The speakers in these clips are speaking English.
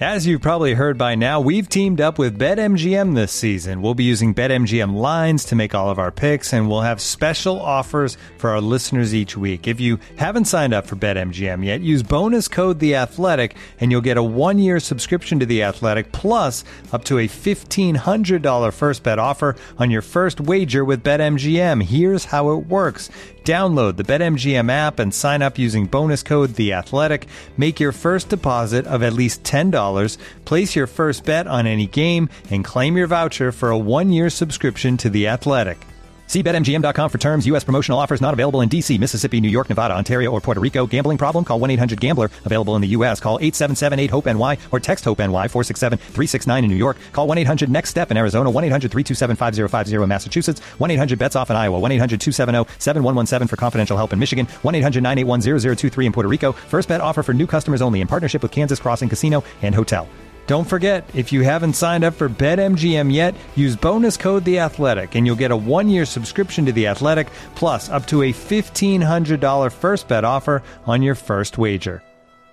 As you've probably heard by now, we've teamed up with BetMGM this season. We'll be using BetMGM lines to make all of our picks, and we'll have special offers for our listeners each week. If you haven't signed up for BetMGM yet, use bonus code The Athletic, and you'll get a 1-year subscription to The Athletic, plus up to a $1,500 first bet offer on your first wager with BetMGM. Here's how it works. Download the BetMGM app and sign up using bonus code The Athletic. Make your first deposit of at least $10. Place your first bet on any game and claim your voucher for a 1-year subscription to The Athletic. See BetMGM.com for terms. U.S. promotional offers not available in D.C., Mississippi, New York, Nevada, Ontario, or Puerto Rico. Gambling problem? Call 1-800-GAMBLER. Available in the U.S. Call 877-8-HOPE-NY or text HOPE-NY 467-369 in New York. Call 1-800-NEXT-STEP in Arizona. 1-800-327-5050 in Massachusetts. 1-800-BETS-OFF in Iowa. 1-800-270-7117 for confidential help in Michigan. 1-800-981-0023 in Puerto Rico. First bet offer for new customers only in partnership with Kansas Crossing Casino and Hotel. Don't forget, if you haven't signed up for BetMGM yet, use bonus code The Athletic, and you'll get a 1-year subscription to The Athletic, plus up to a $1,500 first bet offer on your first wager.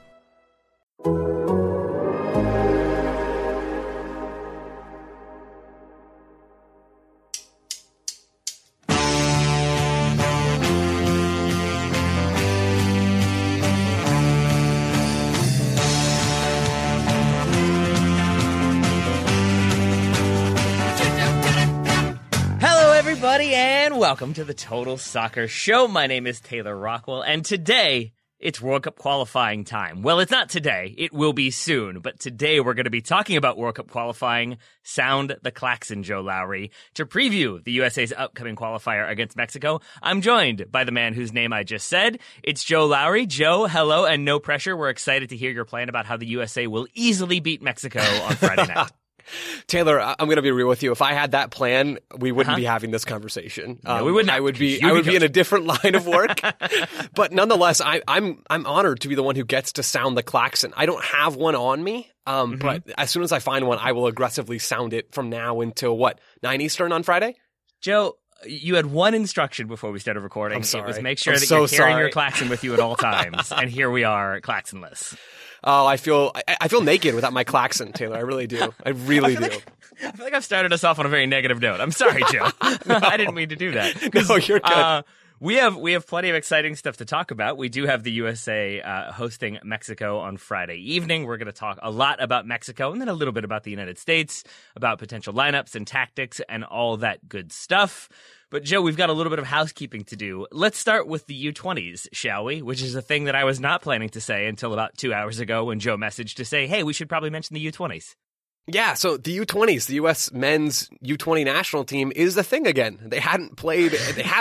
And welcome to the Total Soccer Show. My name is Taylor Rockwell, and today it's World Cup qualifying time. Well, it's not today. It will be soon. But today we're going to be talking about World Cup qualifying. Sound the klaxon, Joe Lowry. To preview the USA's upcoming qualifier against Mexico, I'm joined by the man whose name I just said. It's Joe Lowry. Joe, hello, and no pressure. We're excited to hear your plan about how the USA will easily beat Mexico on Friday night. Taylor, I'm going to be real with you. If I had that plan, we wouldn't be having this conversation. No, we wouldn't. I would be in a different line of work. But nonetheless, I'm honored to be the one who gets to sound the klaxon. I don't have one on me, but as soon as I find one, I will aggressively sound it from now until 9 Eastern on Friday? Joe, you had one instruction before we started recording. I'm sorry. It was make sure that you're carrying your klaxon with you at all times. And here we are, klaxonless. Oh, I feel naked without my klaxon, Taylor. I really do. I really do. I feel like I've started us off on a very negative note. I'm sorry, Joe. I didn't mean to do that. No, you're good. We have plenty of exciting stuff to talk about. We do have the USA hosting Mexico on Friday evening. We're going to talk a lot about Mexico and then a little bit about the United States, about potential lineups and tactics and all that good stuff. But, Joe, we've got a little bit of housekeeping to do. Let's start with the U20s, shall we? Which is a thing that I was not planning to say until about 2 hours ago when Joe messaged to say, hey, we should probably mention the U20s. Yeah, so the U20s, the U.S. men's U20 national team is the thing again. They haven't played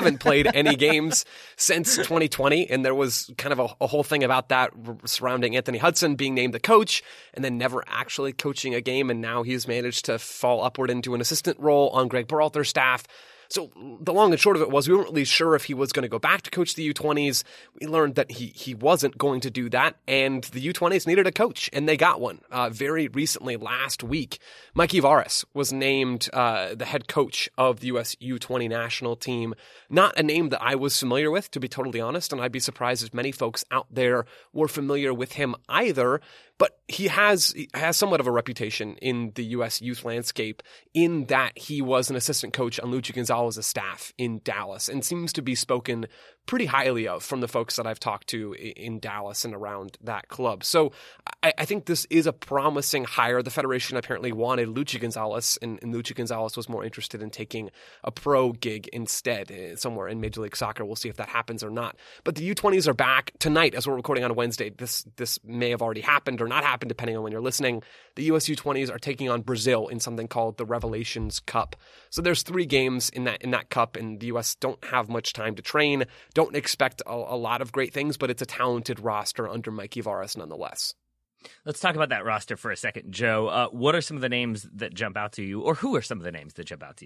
any games since 2020, and there was kind of a whole thing about that surrounding Anthony Hudson being named the coach and then never actually coaching a game, and now he's managed to fall upward into an assistant role on Greg Berhalter's staff. So the long and short of it was we weren't really sure if he was going to go back to coach the U20s. We learned that he wasn't going to do that, and the U20s needed a coach, and they got one. Very recently, last week, Mikey Varas was named the head coach of the U.S. U20 national team. Not a name that I was familiar with, to be totally honest, and I'd be surprised if many folks out there were familiar with him either. But he has somewhat of a reputation in the U.S. youth landscape in that he was an assistant coach on Luchi Gonzalez's staff in Dallas and seems to be spoken pretty highly of from the folks that I've talked to in Dallas and around that club. So I think this is a promising hire. The Federation apparently wanted Luchi Gonzalez, and Luchi Gonzalez was more interested in taking a pro gig instead somewhere in Major League Soccer. We'll see if that happens or not. But the U20s are back tonight as we're recording on a Wednesday. This may have already happened or not happened, depending on when you're listening. The U.S. U20s are taking on Brazil in something called the Revelations Cup. So there's 3 games in that cup, and the U.S. don't have much time to train. Don't expect a lot of great things, but it's a talented roster under Mikey Varas nonetheless. Let's talk about that roster for a second, Joe. What are some of the names that jump out to you, or who are some of the names that jump out to you?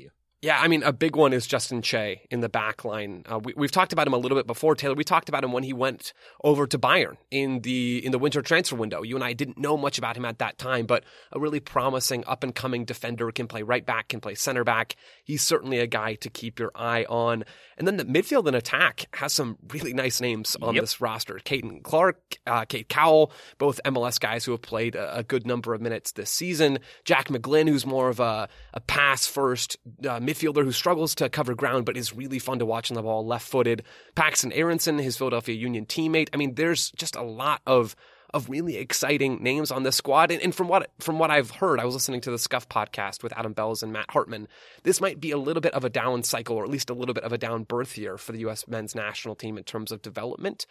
Yeah, I mean, a big one is Justin Che in the back line. We've talked about him a little bit before, Taylor. We talked about him when he went over to Bayern in the winter transfer window. You and I didn't know much about him at that time, but a really promising up-and-coming defender, can play right back, can play center back. He's certainly a guy to keep your eye on. And then the midfield and attack has some really nice names on this roster. Caden Clark, Kate Cowell, both MLS guys who have played a good number of minutes this season. Jack McGlynn, who's more of a pass-first midfielder who struggles to cover ground but is really fun to watch on the ball, left-footed. Paxton Aronson, his Philadelphia Union teammate. I mean, there's just a lot of really exciting names on this squad. And from what I've heard, I was listening to the Scuff podcast with Adam Bells and Matt Hartman. This might be a little bit of a down cycle, or at least a little bit of a down birth year for the U.S. men's national team in terms of development.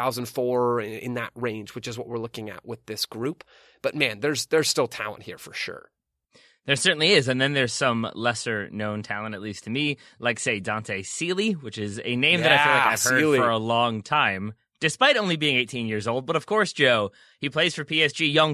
2004 in that range, which is what we're looking at with this group. But man, there's still talent here for sure. There certainly is. And then there's some lesser known talent, at least to me, like, say, Dante Seeley, which is a name that I feel like I've heard for a long time, despite only being 18 years old. But of course, Joe, he plays for PSG, young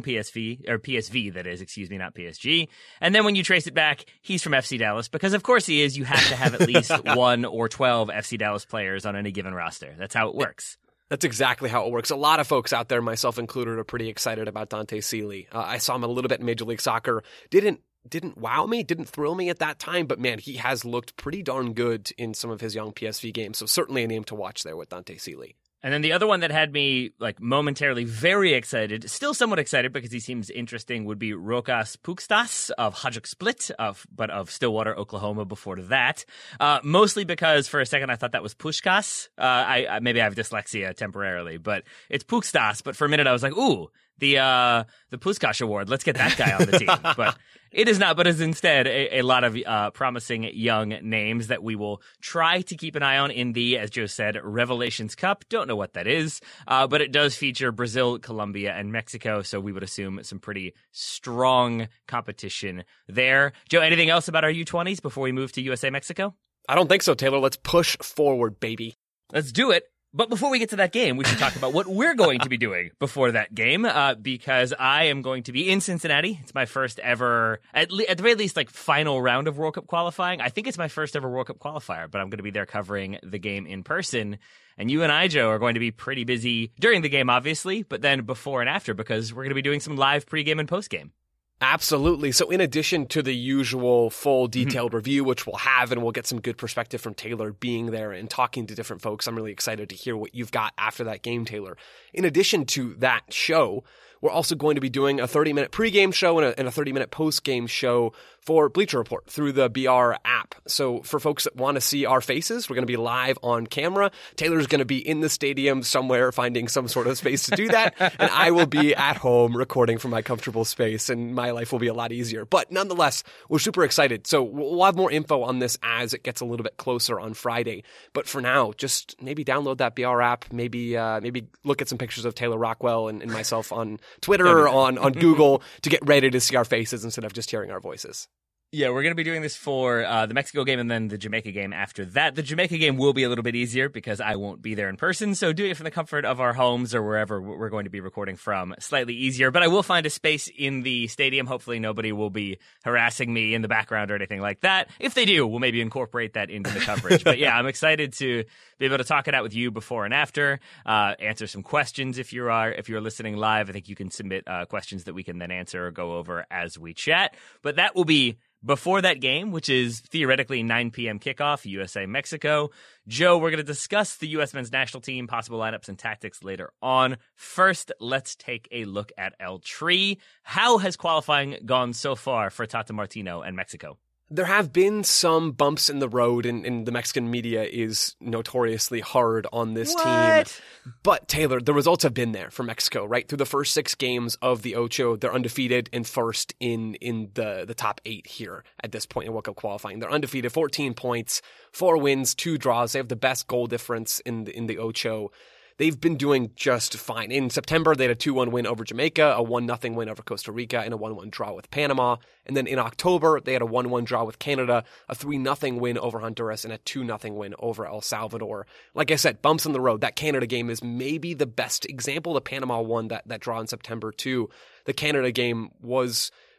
PSV, that is, not PSG. And then when you trace it back, he's from FC Dallas, because of course he is. You have to have at least 1 or 12 FC Dallas players on any given roster. That's how it works. That's exactly how it works. A lot of folks out there, myself included, are pretty excited about Dante Seeley. I saw him a little bit in Major League Soccer. Didn't wow me, didn't thrill me at that time, but man, he has looked pretty darn good in some of his young PSV games. So certainly a name to watch there with Dante Seeley. And then the other one that had me momentarily very excited, still somewhat excited because he seems interesting, would be Rokas Pukstas of Hajduk Split, but of Stillwater, Oklahoma before that. Mostly because for a second I thought that was Pushkas. Maybe I have dyslexia temporarily, but it's Pukstas. But for a minute I was like, ooh, the Puskás Award. Let's get that guy on the team. But it is not, but is instead a lot of promising young names that we will try to keep an eye on in the, as Joe said, Revelations Cup. Don't know what that is, but it does feature Brazil, Colombia, and Mexico, so we would assume some pretty strong competition there. Joe, anything else about our U20s before we move to USA-Mexico? I don't think so, Taylor. Let's push forward, baby. Let's do it. But before we get to that game, we should talk about what we're going to be doing before that game, because I am going to be in Cincinnati. It's my first ever, at the very least, final round of World Cup qualifying. I think it's my first ever World Cup qualifier, but I'm going to be there covering the game in person. And you and I, Joe, are going to be pretty busy during the game, obviously, but then before and after, because we're going to be doing some live pregame and postgame. Absolutely. So in addition to the usual full detailed review, which we'll have, and we'll get some good perspective from Taylor being there and talking to different folks, I'm really excited to hear what you've got after that game, Taylor. In addition to that show, we're also going to be doing a 30-minute pregame show and a 30-minute postgame show for Bleacher Report through the BR app. So for folks that want to see our faces, we're going to be live on camera. Taylor's going to be in the stadium somewhere finding some sort of space to do that. And I will be at home recording from my comfortable space, and my life will be a lot easier. But nonetheless, we're super excited. So we'll have more info on this as it gets a little bit closer on Friday. But for now, just maybe download that BR app. Maybe look at some pictures of Taylor Rockwell and myself on Twitter or on Google to get ready to see our faces instead of just hearing our voices. Yeah, we're going to be doing this for the Mexico game and then the Jamaica game after that. The Jamaica game will be a little bit easier because I won't be there in person, so doing it from the comfort of our homes or wherever we're going to be recording from, slightly easier. But I will find a space in the stadium. Hopefully nobody will be harassing me in the background or anything like that. If they do, we'll maybe incorporate that into the coverage. But yeah, I'm excited to be able to talk it out with you before and after, answer some questions if you're listening live. I think you can submit questions that we can then answer or go over as we chat. But that will be before that game, which is theoretically 9 p.m. kickoff, USA-Mexico. Joe, we're going to discuss the U.S. men's national team, possible lineups and tactics later on. First, let's take a look at El Tri. How has qualifying gone so far for Tata Martino and Mexico? There have been some bumps in the road, and the Mexican media is notoriously hard on this team. But, Taylor, the results have been there for Mexico, right? Through the first 6 games of the Ocho, they're undefeated and first in the top 8 here at this point in World Cup qualifying. They're undefeated, 14 points, 4 wins, 2 draws. They have the best goal difference in the Ocho. They've been doing just fine. In September, they had a 2-1 win over Jamaica, a 1-0 win over Costa Rica, and a 1-1 draw with Panama. And then in October, they had a 1-1 draw with Canada, a 3-0 win over Honduras, and a 2-0 win over El Salvador. Like I said, bumps in the road. That Canada game is maybe the best example. The Panama won that draw in September too. The Canada game was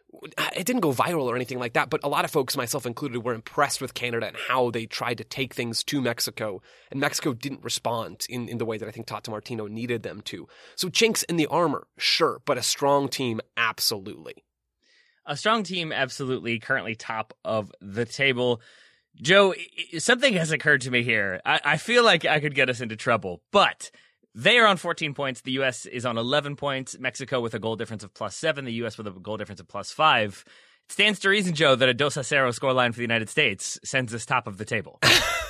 it didn't go viral or anything like that, but a lot of folks, myself included, were impressed with Canada and how they tried to take things to Mexico, and Mexico didn't respond in the way that I think Tata Martino needed them to. So chinks in the armor, sure, but a strong team, absolutely. A strong team, absolutely, currently top of the table. Joe, something has occurred to me here. I feel like I could get us into trouble, but they are on 14 points. The U.S. is on 11 points. Mexico with a goal difference of +7. The U.S. with a goal difference of +5. It stands to reason, Joe, that a 2-0 scoreline for the United States sends us top of the table.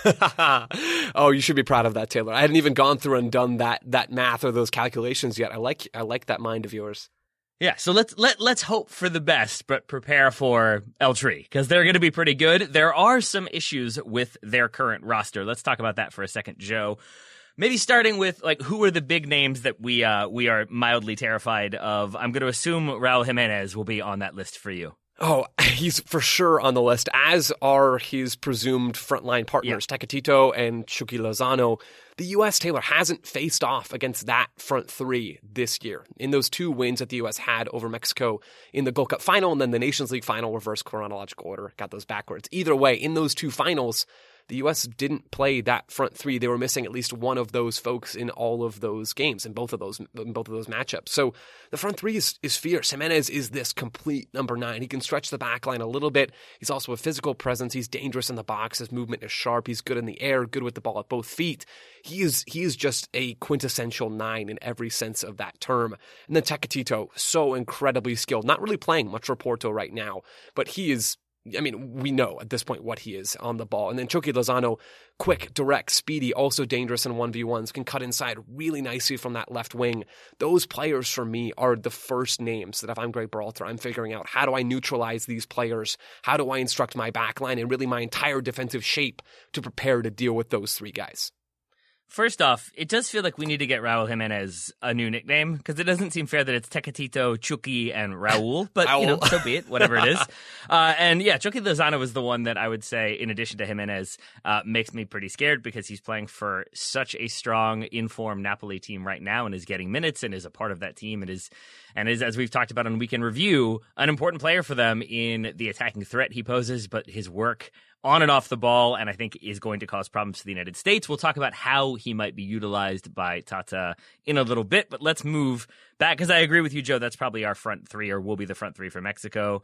Oh, you should be proud of that, Taylor. I hadn't even gone through and done that math or those calculations yet. I like that mind of yours. Yeah, so let's hope for the best, but prepare for El Tri, because they're going to be pretty good. There are some issues with their current roster. Let's talk about that for a second, Joe. Maybe starting with, like, who are the big names that we are mildly terrified of? I'm going to assume Raul Jimenez will be on that list for you. Oh, he's for sure on the list, as are his presumed frontline partners, Tecatito and Chucky Lozano. The U.S., Taylor, hasn't faced off against that front three this year. In those 2 wins that the U.S. had over Mexico in the Gold Cup final and then the Nations League final, reverse chronological order, got those backwards. Either way, in those 2 finals, the U.S. didn't play that front three. They were missing at least one of those folks in all of those games, in both of those matchups. So the front three is fierce. Jimenez is this complete number 9. He can stretch the back line a little bit. He's also a physical presence. He's dangerous in the box. His movement is sharp. He's good in the air, good with the ball at both feet. He is just a quintessential 9 in every sense of that term. And then Tecatito, so incredibly skilled. Not really playing much for Porto right now, but he is, I mean, we know at this point what he is on the ball. And then Chucky Lozano, quick, direct, speedy, also dangerous in 1v1s, can cut inside really nicely from that left wing. Those players for me are the first names that if I'm Greg Berhalter, I'm figuring out how do I neutralize these players? How do I instruct my backline and really my entire defensive shape to prepare to deal with those 3 guys? First off, it does feel like we need to get Raul Jimenez a new nickname, because it doesn't seem fair that it's Tecatito, Chucky, and Raul, but so be it, whatever it is. And yeah, Chucky Lozano is the one that I would say, in addition to Jimenez, makes me pretty scared, because he's playing for such a strong, in-form Napoli team right now and is getting minutes and is a part of that team and is, as we've talked about on Weekend Review, an important player for them in the attacking threat he poses, but his work on and off the ball, and I think is going to cause problems to the United States. We'll talk about how he might be utilized by Tata in a little bit, but let's move back, because I agree with you, Joe. That's probably our front 3, or will be the front 3 for Mexico.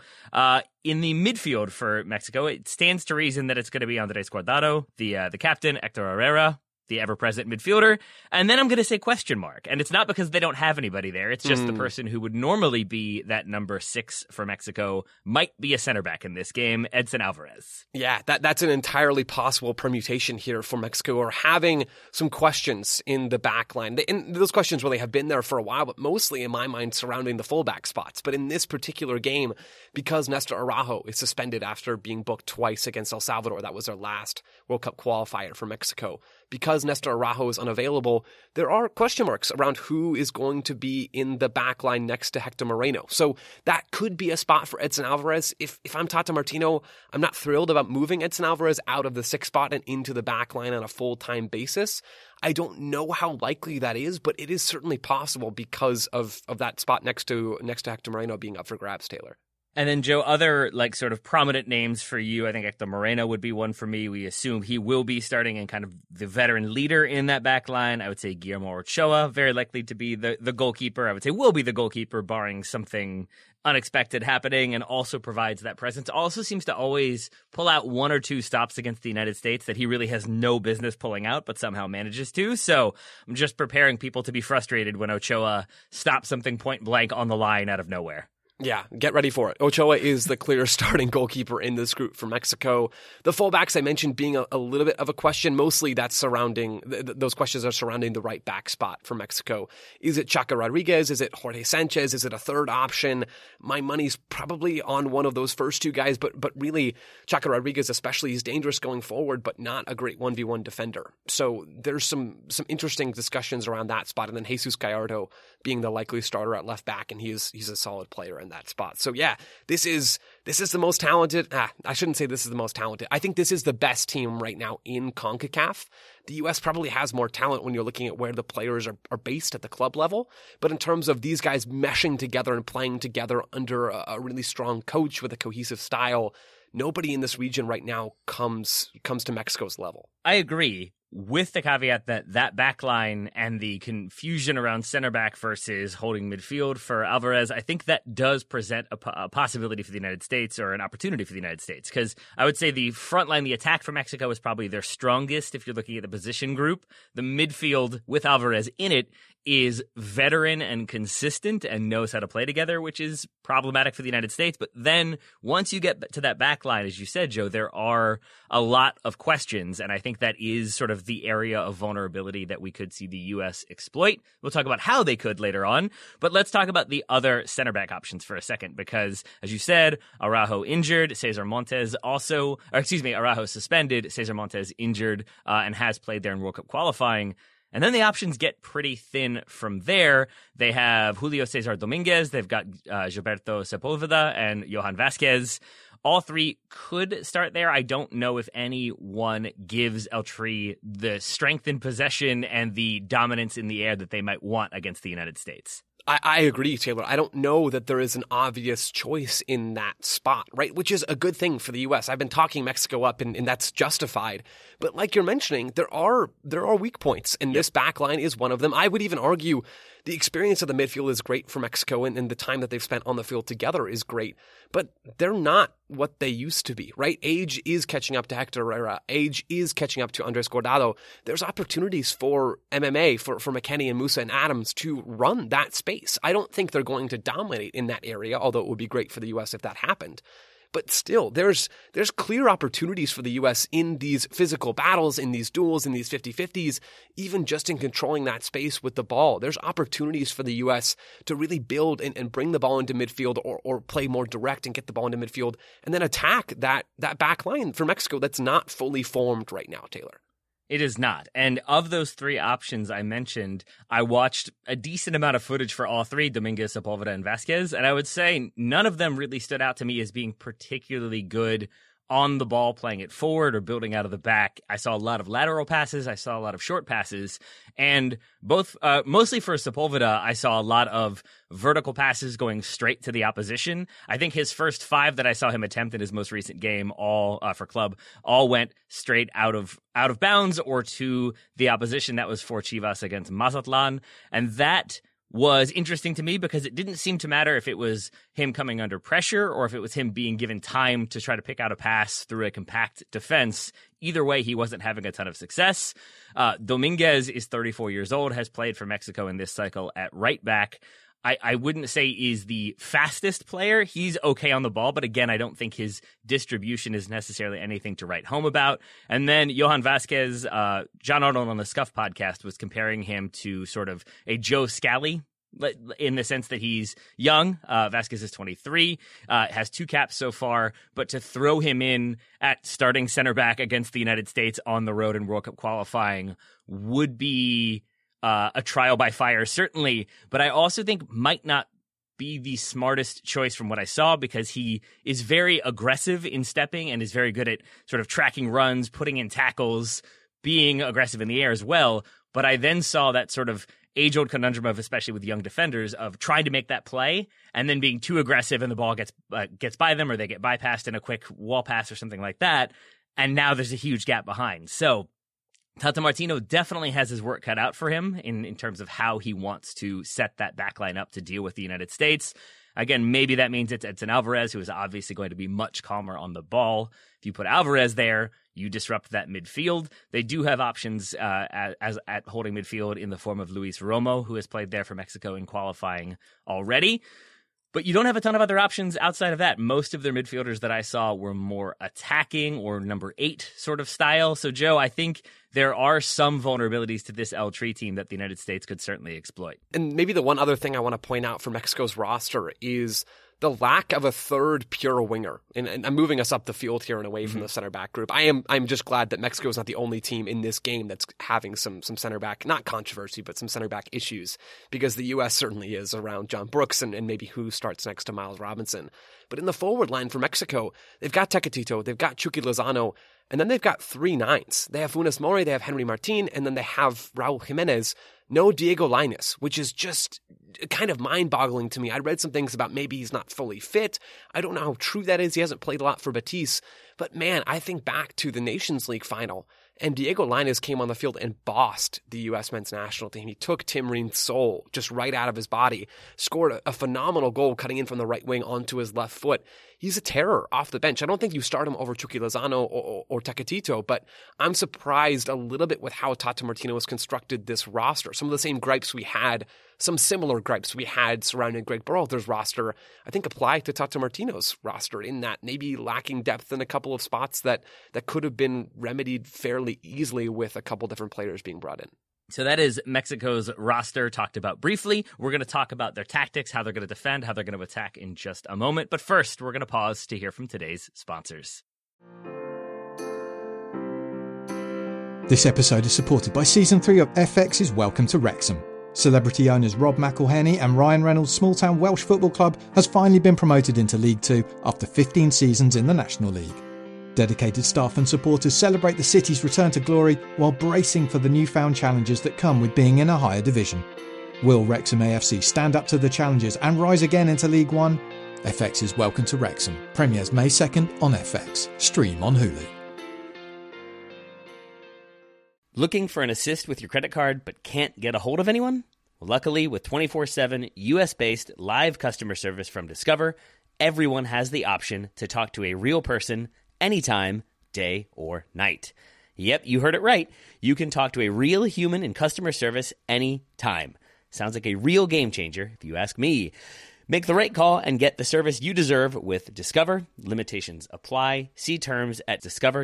In the midfield for Mexico, it stands to reason that it's going to be Andres Guardado, the captain, Hector Herrera, the ever-present midfielder, and then I'm going to say question mark. And it's not because they don't have anybody there. It's just the person who would normally be that number 6 for Mexico might be a center back in this game, Edson Alvarez. Yeah, that's an entirely possible permutation here for Mexico, or having some questions in the back line. And those questions really have been there for a while, but mostly in my mind surrounding the fullback spots. But in this particular game, because Nestor Araujo is suspended after being booked twice against El Salvador, that was their last World Cup qualifier for Mexico. Because Nestor Araujo is unavailable, there are question marks around who is going to be in the back line next to Hector Moreno. So that could be a spot for Edson Alvarez. If I'm Tata Martino, I'm not thrilled about moving Edson Alvarez out of the 6th spot and into the back line on a full-time basis. I don't know how likely that is, but it is certainly possible because of that spot next to Hector Moreno being up for grabs, Taylor. And then, Joe, other sort of prominent names for you, I think Hector Moreno would be one for me. We assume he will be starting and kind of the veteran leader in that back line. I would say Guillermo Ochoa, very likely to be the goalkeeper. I would say will be the goalkeeper, barring something unexpected happening, and also provides that presence. Also seems to always pull out 1 or 2 stops against the United States that he really has no business pulling out, but somehow manages to. So I'm just preparing people to be frustrated when Ochoa stops something point blank on the line out of nowhere. Yeah, get ready for it. Ochoa is the clear starting goalkeeper in this group for Mexico. The fullbacks I mentioned being a little bit of a question. Mostly that's surrounding, those questions are surrounding the right back spot for Mexico. Is it Chaca Rodriguez? Is it Jorge Sanchez? Is it a third option? My money's probably on one of those first 2 guys, but really Chaca Rodriguez especially is dangerous going forward, but not a great 1v1 defender. So there's some interesting discussions around that spot. And then Jesus Gallardo being the likely starter at left back, and he's a solid player in that spot. So yeah, this is the most talented. I shouldn't say this is the most talented. I think this is the best team right now in CONCACAF. The U.S. probably has more talent when you're looking at where the players are based at the club level. But in terms of these guys meshing together and playing together under a really strong coach with a cohesive style, nobody in this region right now comes to Mexico's level. I agree, with the caveat that back line and the confusion around center back versus holding midfield for Alvarez, I think that does present a possibility for the United States, or an opportunity for the United States. Because I would say the front line, the attack for Mexico, is probably their strongest if you're looking at the position group. The midfield with Alvarez in it is veteran and consistent and knows how to play together, which is problematic for the United States. But then once you get to that back line, as you said, Joe, there are a lot of questions. And I think that is sort of the area of vulnerability that we could see the U.S. exploit. We'll talk about how they could later on. But let's talk about the other center back options for a second, because as you said, Araujo injured, Cesar Montes Araujo suspended, Cesar Montes injured, and has played there in World Cup qualifying. And then the options get pretty thin from there. They have Julio Cesar Dominguez, they've got Gilberto Sepulveda, and Johan Vazquez. All three could start there. I don't know if any one gives El Tri the strength in possession and the dominance in the air that they might want against the United States. I agree, Taylor. I don't know that there is an obvious choice in that spot, right? Which is a good thing for the U.S. I've been talking Mexico up, and that's justified. But like you're mentioning, there are weak points, and this back line is one of them. I would even argue the experience of the midfield is great for Mexico, and the time that they've spent on the field together is great. But they're not what they used to be, right? Age is catching up to Hector Herrera. Age is catching up to Andres Guardado. There's opportunities for MMA, for McKennie and Musa and Adams to run that space. I don't think they're going to dominate in that area, although it would be great for the U.S. if that happened. But still, there's clear opportunities for the U.S. in these physical battles, in these duels, in these 50-50s, even just in controlling that space with the ball. There's opportunities for the U.S. to really build and bring the ball into midfield, or play more direct and get the ball into midfield, and then attack that back line for Mexico that's not fully formed right now, Taylor. It is not. And of those three options I mentioned, I watched a decent amount of footage for all three, Dominguez, Sepulveda, and Vazquez, and I would say none of them really stood out to me as being particularly good on the ball, playing it forward or building out of the back. I saw a lot of lateral passes. I saw a lot of short passes. And both, mostly for Sepulveda, I saw a lot of vertical passes going straight to the opposition. I think his first 5 that I saw him attempt in his most recent game, all for club, all went straight out of bounds or to the opposition. That was for Chivas against Mazatlan. And that was interesting to me because it didn't seem to matter if it was him coming under pressure or if it was him being given time to try to pick out a pass through a compact defense. Either way, he wasn't having a ton of success. Dominguez is 34 years old, has played for Mexico in this cycle at right back. I wouldn't say is the fastest player. He's okay on the ball, but again, I don't think his distribution is necessarily anything to write home about. And then Johan Vazquez, John Arnold on the Scuff podcast was comparing him to sort of a Joe Scally, in the sense that he's young. Vazquez is 23, has 2 caps so far, but to throw him in at starting center back against the United States on the road in World Cup qualifying would be a trial by fire, certainly, but I also think might not be the smartest choice from what I saw, because he is very aggressive in stepping and is very good at sort of tracking runs, putting in tackles, being aggressive in the air as well. But I then saw that sort of age-old conundrum of, especially with young defenders, of trying to make that play and then being too aggressive and the ball gets by them, or they get bypassed in a quick wall pass or something like that. And now there's a huge gap behind. So Tata Martino definitely has his work cut out for him in terms of how he wants to set that backline up to deal with the United States. Again, maybe that means it's an Alvarez, who is obviously going to be much calmer on the ball. If you put Alvarez there, you disrupt that midfield. They do have options at holding midfield in the form of Luis Romo, who has played there for Mexico in qualifying already. But you don't have a ton of other options outside of that. Most of their midfielders that I saw were more attacking or number 8 sort of style. So, Joe, I think there are some vulnerabilities to this El Tri team that the United States could certainly exploit. And maybe the one other thing I want to point out for Mexico's roster is the lack of a third pure winger, and I'm moving us up the field here and away from the center back group. I'm just glad that Mexico is not the only team in this game that's having some center back, not controversy, but some center back issues, because the U.S. certainly is around John Brooks and maybe who starts next to Miles Robinson. But in the forward line for Mexico, they've got Tecatito, they've got Chucky Lozano, and then they've got 3 nines. They have Funes Mori, they have Henry Martin, and then they have Raul Jimenez. No Diego Lainez, which is just kind of mind-boggling to me. I read some things about maybe he's not fully fit. I don't know how true that is. He hasn't played a lot for Betis. But man, I think back to the Nations League final, and Diego Lainez came on the field and bossed the U.S. men's national team. He took Tim Ream's soul just right out of his body, scored a phenomenal goal cutting in from the right wing onto his left foot. He's a terror off the bench. I don't think you start him over Chucky Lozano or Tecatito, but I'm surprised a little bit with how Tata Martino has constructed this roster. Some of the same gripes we had, some similar gripes we had surrounding Greg Berhalter's roster, I think apply to Tata Martino's roster, in that maybe lacking depth in a couple of spots that could have been remedied fairly easily with a couple different players being brought in. So that is Mexico's roster talked about briefly. We're going to talk about their tactics, how they're going to defend, how they're going to attack in just a moment. But first, we're going to pause to hear from today's sponsors. This episode is supported by Season 3 of FX's Welcome to Wrexham. Celebrity owners Rob McElhenney and Ryan Reynolds' small-town Welsh football club has finally been promoted into League 2 after 15 seasons in the National League. Dedicated staff and supporters celebrate the city's return to glory while bracing for the newfound challenges that come with being in a higher division. Will Wrexham AFC stand up to the challenges and rise again into League 1? FX's Welcome to Wrexham premieres May 2nd on FX. Stream on Hulu. Looking for an assist with your credit card but can't get a hold of anyone? Well, luckily, with 24/7 US-based live customer service from Discover, everyone has the option to talk to a real person anytime, day or night. Yep, you heard it right. You can talk to a real human in customer service anytime. Sounds like a real game changer, if you ask me. Make the right call and get the service you deserve with Discover. Limitations apply. See terms at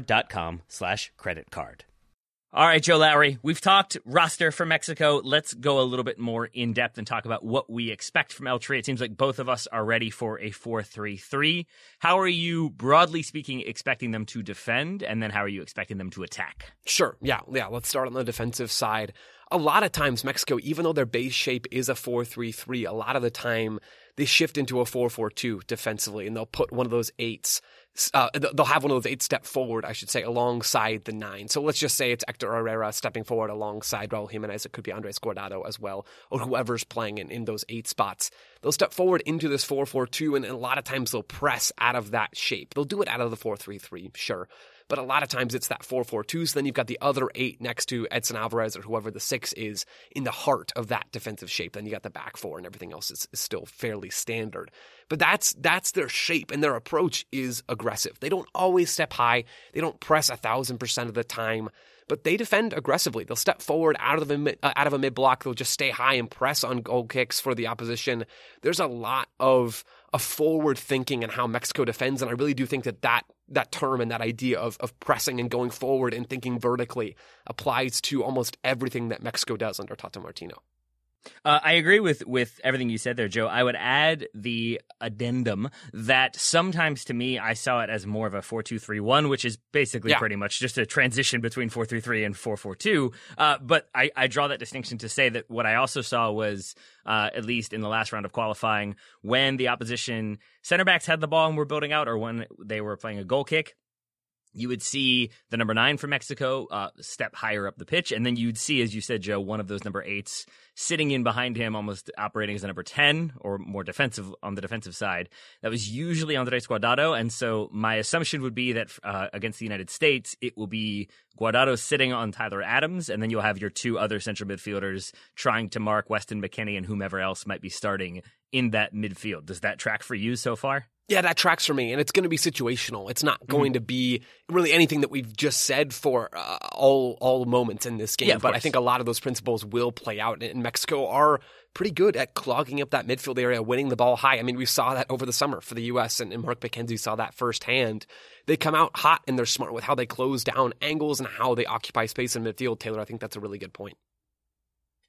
discover.com/creditcard. All right, Joe Lowry, we've talked roster for Mexico. Let's go a little bit more in depth and talk about what we expect from El Tri. It seems like both of us are ready for a 4-3-3. How are you, broadly speaking, expecting them to defend, and then how are you expecting them to attack? Sure. Yeah. Let's start on the defensive side. A lot of times Mexico, even though their base shape is a 4-3-3, a lot of the time they shift into a 4-4-2 defensively, and they'll put one of those eights. They'll have one of those 8 step forward, I should say, alongside the 9. So let's just say it's Hector Herrera stepping forward alongside Raul Jimenez. It could be Andres Guardado as well, or whoever's playing in those 8 spots. They'll step forward into this 4-4-2, and a lot of times they'll press out of that shape. They'll do it out of the 4-3-3, sure. But a lot of times it's that 4-4-2, so then you've got the other 8 next to Edson Alvarez or whoever the 6 is in the heart of that defensive shape. Then you got the back 4 and everything else is still fairly standard. But that's their shape, and their approach is aggressive. They don't always step high. They don't press 1,000% of the time, but they defend aggressively. They'll step forward out of a mid block. They'll just stay high and press on goal kicks for the opposition. There's a lot of forward thinking in how Mexico defends, and I really do think that term and that idea of pressing and going forward and thinking vertically applies to almost everything that Mexico does under Tata Martino. I agree with everything you said there, Joe. I would add the addendum that sometimes to me I saw it as more of a 4-2-3-1, which is basically pretty much just a transition between 4-3-3 and 4-4-2. But I draw that distinction to say that what I also saw was, at least in the last round of qualifying, when the opposition center backs had the ball and were building out, or when they were playing a goal kick, you would see the number 9 for Mexico step higher up the pitch, and then you'd see, as you said, Joe, one of those number 8s sitting in behind him, almost operating as a number 10 or more defensive on the defensive side. That was usually Andres Guardado, and so my assumption would be that against the United States, it will be Guardado sitting on Tyler Adams, and then you'll have your 2 other central midfielders trying to mark Weston McKennie and whomever else might be starting in that midfield. Does that track for you so far? Yeah, that tracks for me, and it's going to be situational. It's not going to be really anything that we've just said for all moments in this game, but I think a lot of those principles will play out, and Mexico are pretty good at clogging up that midfield area, winning the ball high. I mean, we saw that over the summer for the U.S., and Mark McKenzie saw that firsthand. They come out hot, and they're smart with how they close down angles and how they occupy space in midfield. Taylor, I think that's a really good point.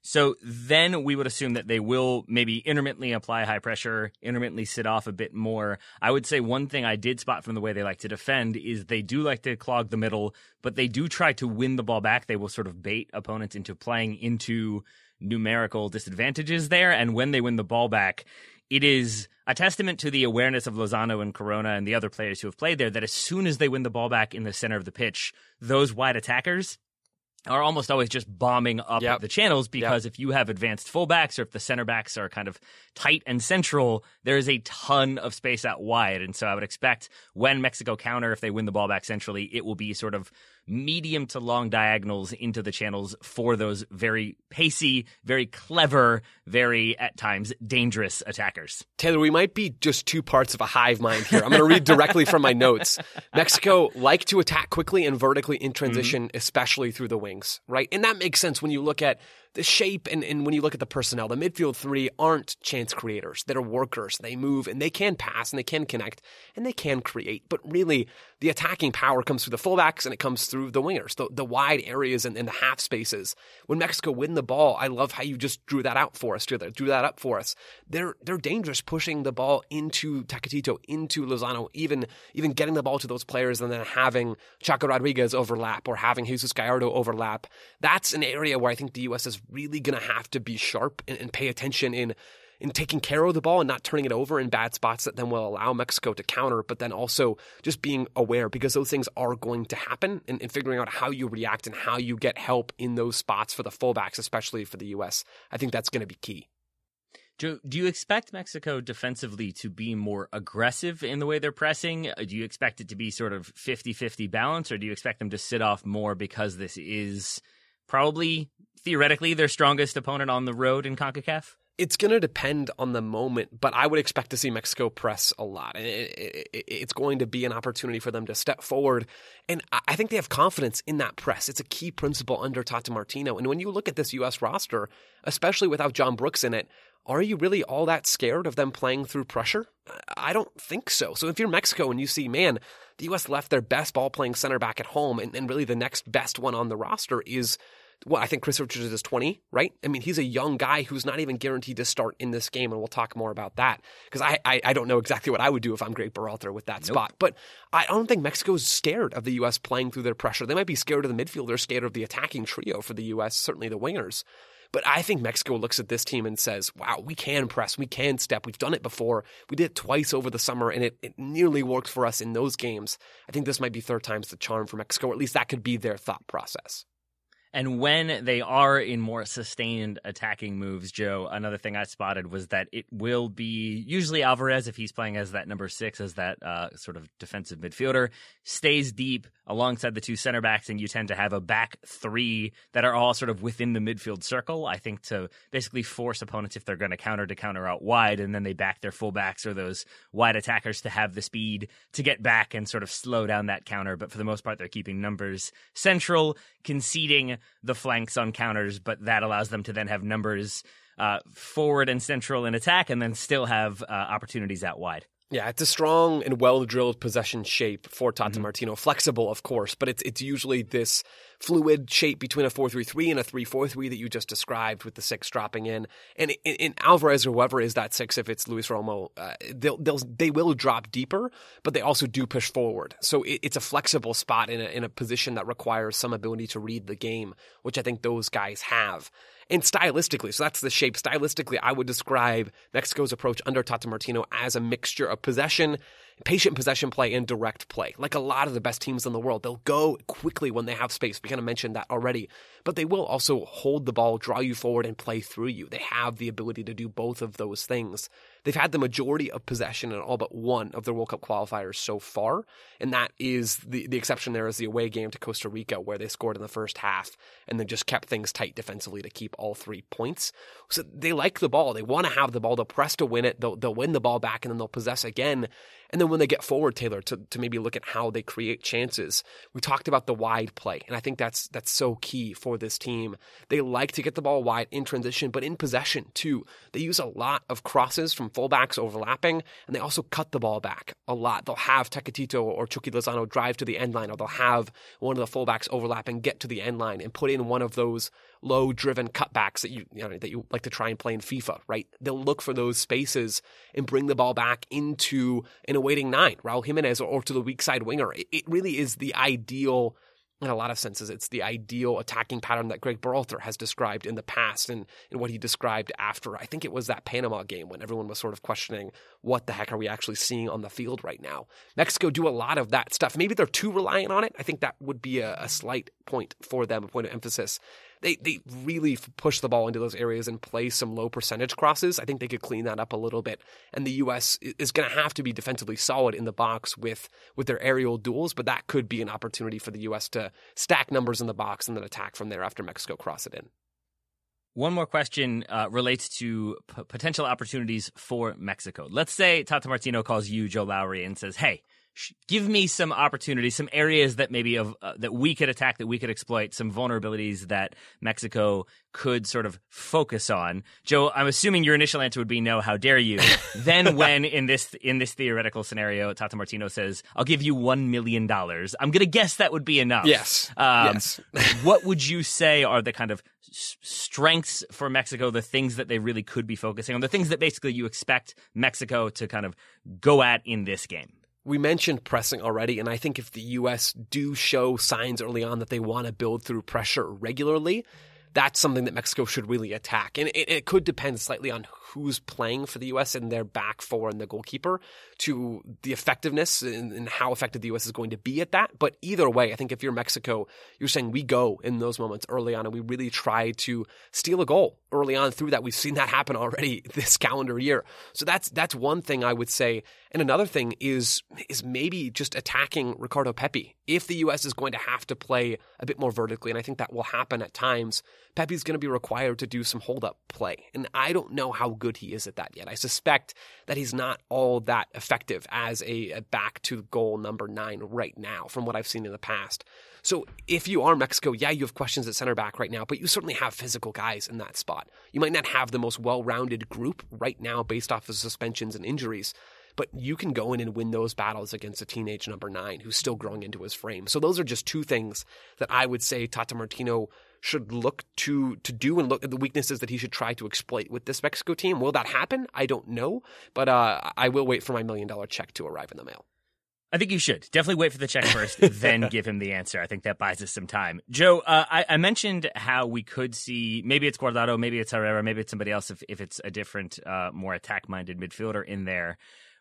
So then we would assume that they will maybe intermittently apply high pressure, intermittently sit off a bit more. I would say one thing I did spot from the way they like to defend is they do like to clog the middle, but they do try to win the ball back. They will sort of bait opponents into playing into numerical disadvantages there. And when they win the ball back, it is a testament to the awareness of Lozano and Corona and the other players who have played there that as soon as they win the ball back in the center of the pitch, those wide attackers are almost always just bombing up the channels because if you have advanced fullbacks or if the center backs are kind of tight and central, there is a ton of space out wide. And so I would expect when Mexico counter, if they win the ball back centrally, it will be sort of medium to long diagonals into the channels for those very pacey, very clever, very, at times, dangerous attackers. Taylor, we might be just two parts of a hive mind here. I'm going to read directly from my notes. Mexico like to attack quickly and vertically in transition, especially through the wings, right? And that makes sense when you look at the shape and when you look at the personnel. The midfield three aren't chance creators. They're workers. They move and they can pass and they can connect and they can create. But really, the attacking power comes through the fullbacks and it comes through the wingers, the wide areas and the half spaces. When Mexico win the ball, I love how you just drew that out for us, drew that up for us. They're dangerous pushing the ball into Tecatito, into Lozano, even getting the ball to those players and then having Chaco Rodriguez overlap or having Jesus Gallardo overlap. That's an area where I think the U.S. is really going to have to be sharp and pay attention in taking care of the ball and not turning it over in bad spots that then will allow Mexico to counter, but then also just being aware because those things are going to happen and figuring out how you react and how you get help in those spots for the fullbacks, especially for the U.S. I think that's going to be key. Joe, do you expect Mexico defensively to be more aggressive in the way they're pressing? Do you expect it to be sort of 50-50 balance, or do you expect them to sit off more because this is probably, theoretically, their strongest opponent on the road in CONCACAF? It's going to depend on the moment, but I would expect to see Mexico press a lot. And it's going to be an opportunity for them to step forward. And I think they have confidence in that press. It's a key principle under Tata Martino. And when you look at this U.S. roster, especially without John Brooks in it, are you really all that scared of them playing through pressure? I don't think so. So if you're Mexico and you see, man, the U.S. left their best ball-playing center back at home, and really the next best one on the roster is, I think Chris Richards is 20, right? I mean, he's a young guy who's not even guaranteed to start in this game, and we'll talk more about that. Because I don't know exactly what I would do if I'm Greg Berhalter with that spot. But I don't think Mexico's scared of the U.S. playing through their pressure. They might be scared of the midfield. They're scared of the attacking trio for the U.S., certainly the wingers. But I think Mexico looks at this team and says, wow, we can press, we can step. We've done it before. We did it twice over the summer, and it nearly worked for us in those games. I think this might be third time's the charm for Mexico, or at least that could be their thought process. And when they are in more sustained attacking moves, Joe, another thing I spotted was that it will be usually Alvarez, if he's playing as that number 6, as that sort of defensive midfielder, stays deep alongside the two center backs, and you tend to have a back three that are all sort of within the midfield circle, I think, to basically force opponents, if they're going to counter out wide, and then they back their fullbacks or those wide attackers to have the speed to get back and sort of slow down that counter. But for the most part, they're keeping numbers central, conceding the flanks on counters, but that allows them to then have numbers forward and central in attack and then still have opportunities out wide. Yeah, it's a strong and well-drilled possession shape for Tata Martino. Flexible, of course, but it's usually this fluid shape between a 4-3-3 and a 3-4-3 that you just described, with the 6 dropping in. And in Alvarez or whoever is that 6, if it's Luis Romo, they will drop deeper, but they also do push forward. So it's a flexible spot in a position that requires some ability to read the game, which I think those guys have. And stylistically, so that's the shape. Stylistically, I would describe Mexico's approach under Tata Martino as a mixture of possession, patient possession play, and direct play. Like a lot of the best teams in the world, they'll go quickly when they have space. We kind of mentioned that already. But they will also hold the ball, draw you forward, and play through you. They have the ability to do both of those things. They've had the majority of possession in all but one of their World Cup qualifiers so far, and that is the exception there is the away game to Costa Rica, where they scored in the first half and then just kept things tight defensively to keep all 3 points. So they like the ball. They want to have the ball. They'll press to win it. They'll win the ball back, and then they'll possess again. And then when they get forward, Taylor, to maybe look at how they create chances, we talked about the wide play, and I think that's so key for this team. They like to get the ball wide in transition, but in possession too. They use a lot of crosses from fullbacks overlapping, and they also cut the ball back a lot. They'll have Tecatito or Chucky Lozano drive to the end line, or they'll have one of the fullbacks overlap and get to the end line and put in one of those low-driven cutbacks that you like to try and play in FIFA, right? They'll look for those spaces and bring the ball back into an awaiting nine, Raul Jimenez, or to the weak side winger. It really is the ideal, in a lot of senses, it's the ideal attacking pattern that Greg Berhalter has described in the past and what he described after, I think it was that Panama game when everyone was sort of questioning what the heck are we actually seeing on the field right now. Mexico do a lot of that stuff. Maybe they're too reliant on it. I think that would be a slight point for them, a point of emphasis. They really push the ball into those areas and play some low percentage crosses. I think they could clean that up a little bit. And the U.S. is going to have to be defensively solid in the box with their aerial duels, but that could be an opportunity for the U.S. to stack numbers in the box and then attack from there after Mexico cross it in. One more question relates to potential opportunities for Mexico. Let's say Tata Martino calls you, Joe Lowry, and says, hey, give me some opportunities, some areas that maybe that we could attack, that we could exploit, some vulnerabilities that Mexico could sort of focus on. Joe, I'm assuming your initial answer would be no, how dare you? Then when in this theoretical scenario, Tata Martino says, I'll give you $1 million, I'm going to guess that would be enough. Yes. Yes. What would you say are the kind of strengths for Mexico, the things that they really could be focusing on, the things that basically you expect Mexico to kind of go at in this game? We mentioned pressing already, and I think if the U.S. do show signs early on that they want to build through pressure regularly, that's something that Mexico should really attack. And it could depend slightly on who's playing for the U.S. and their back four and the goalkeeper to the effectiveness and how effective the U.S. is going to be at that. But either way, I think if you're Mexico, you're saying we go in those moments early on and we really try to steal a goal early on through that. We've seen that happen already this calendar year. So that's one thing I would say. And another thing is maybe just attacking Ricardo Pepi. If the U.S. is going to have to play a bit more vertically, and I think that will happen at times, Pepi's going to be required to do some hold-up play. And I don't know how good he is at that yet. I suspect that he's not all that effective as a back-to-goal number 9 right now from what I've seen in the past. So if you are Mexico, yeah, you have questions at center back right now, but you certainly have physical guys in that spot. You might not have the most well-rounded group right now based off of suspensions and injuries, but you can go in and win those battles against a teenage number 9 who's still growing into his frame. So those are just two things that I would say Tata Martino should look to do and look at the weaknesses that he should try to exploit with this Mexico team. Will that happen? I don't know, but I will wait for my $1 million check to arrive in the mail. I think you should. Definitely wait for the check first, then give him the answer. I think that buys us some time. Joe, I mentioned how we could see, maybe it's Guardado, maybe it's Herrera, maybe it's somebody else if it's a different, more attack-minded midfielder in there.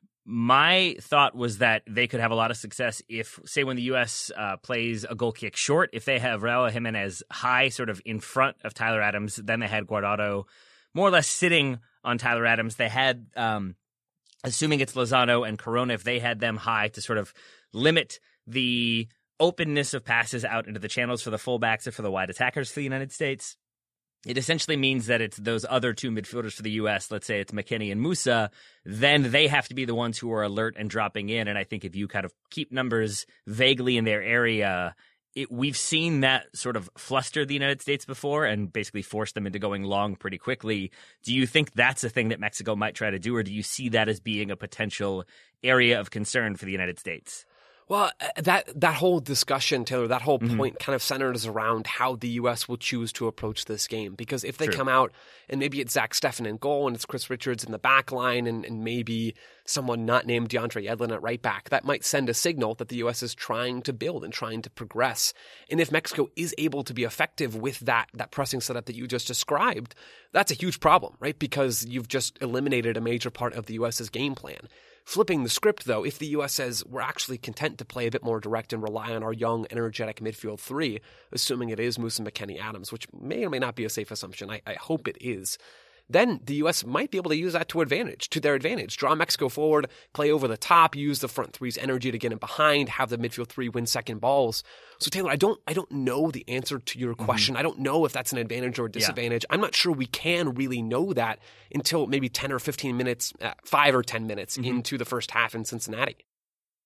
My thought was that they could have a lot of success if, say, when the U.S. plays a goal kick short, if they have Raul Jimenez high sort of in front of Tyler Adams, then they had Guardado more or less sitting on Tyler Adams. They had, assuming it's Lozano and Corona, if they had them high to sort of limit the openness of passes out into the channels for the fullbacks or for the wide attackers for the United States, it essentially means that it's those other two midfielders for the U.S., let's say it's McKennie and Musa, then they have to be the ones who are alert and dropping in. And I think if you kind of keep numbers vaguely in their area, we've seen that sort of fluster the United States before and basically force them into going long pretty quickly. Do you think that's a thing that Mexico might try to do, or do you see that as being a potential area of concern for the United States? Well, that whole discussion, Taylor, that whole point kind of centers around how the U.S. will choose to approach this game. Because if they come out and maybe it's Zach Steffen in goal and it's Chris Richards in the back line and maybe someone not named DeAndre Yedlin at right back, that might send a signal that the U.S. is trying to build and trying to progress. And if Mexico is able to be effective with that pressing setup that you just described, that's a huge problem, right? Because you've just eliminated a major part of the U.S.'s game plan. Flipping the script, though, if the U.S. says we're actually content to play a bit more direct and rely on our young, energetic midfield 3, assuming it is Musa, McKennie, Adams, which may or may not be a safe assumption, I hope it is, then the U.S. might be able to use that to their advantage. Draw Mexico forward, play over the top, use the front three's energy to get in behind, have the midfield 3 win second balls. So Taylor, I don't know the answer to your question. I don't know if that's an advantage or a disadvantage. I'm not sure we can really know that until maybe 10 or 15 minutes, 5 or 10 minutes into the first half in Cincinnati.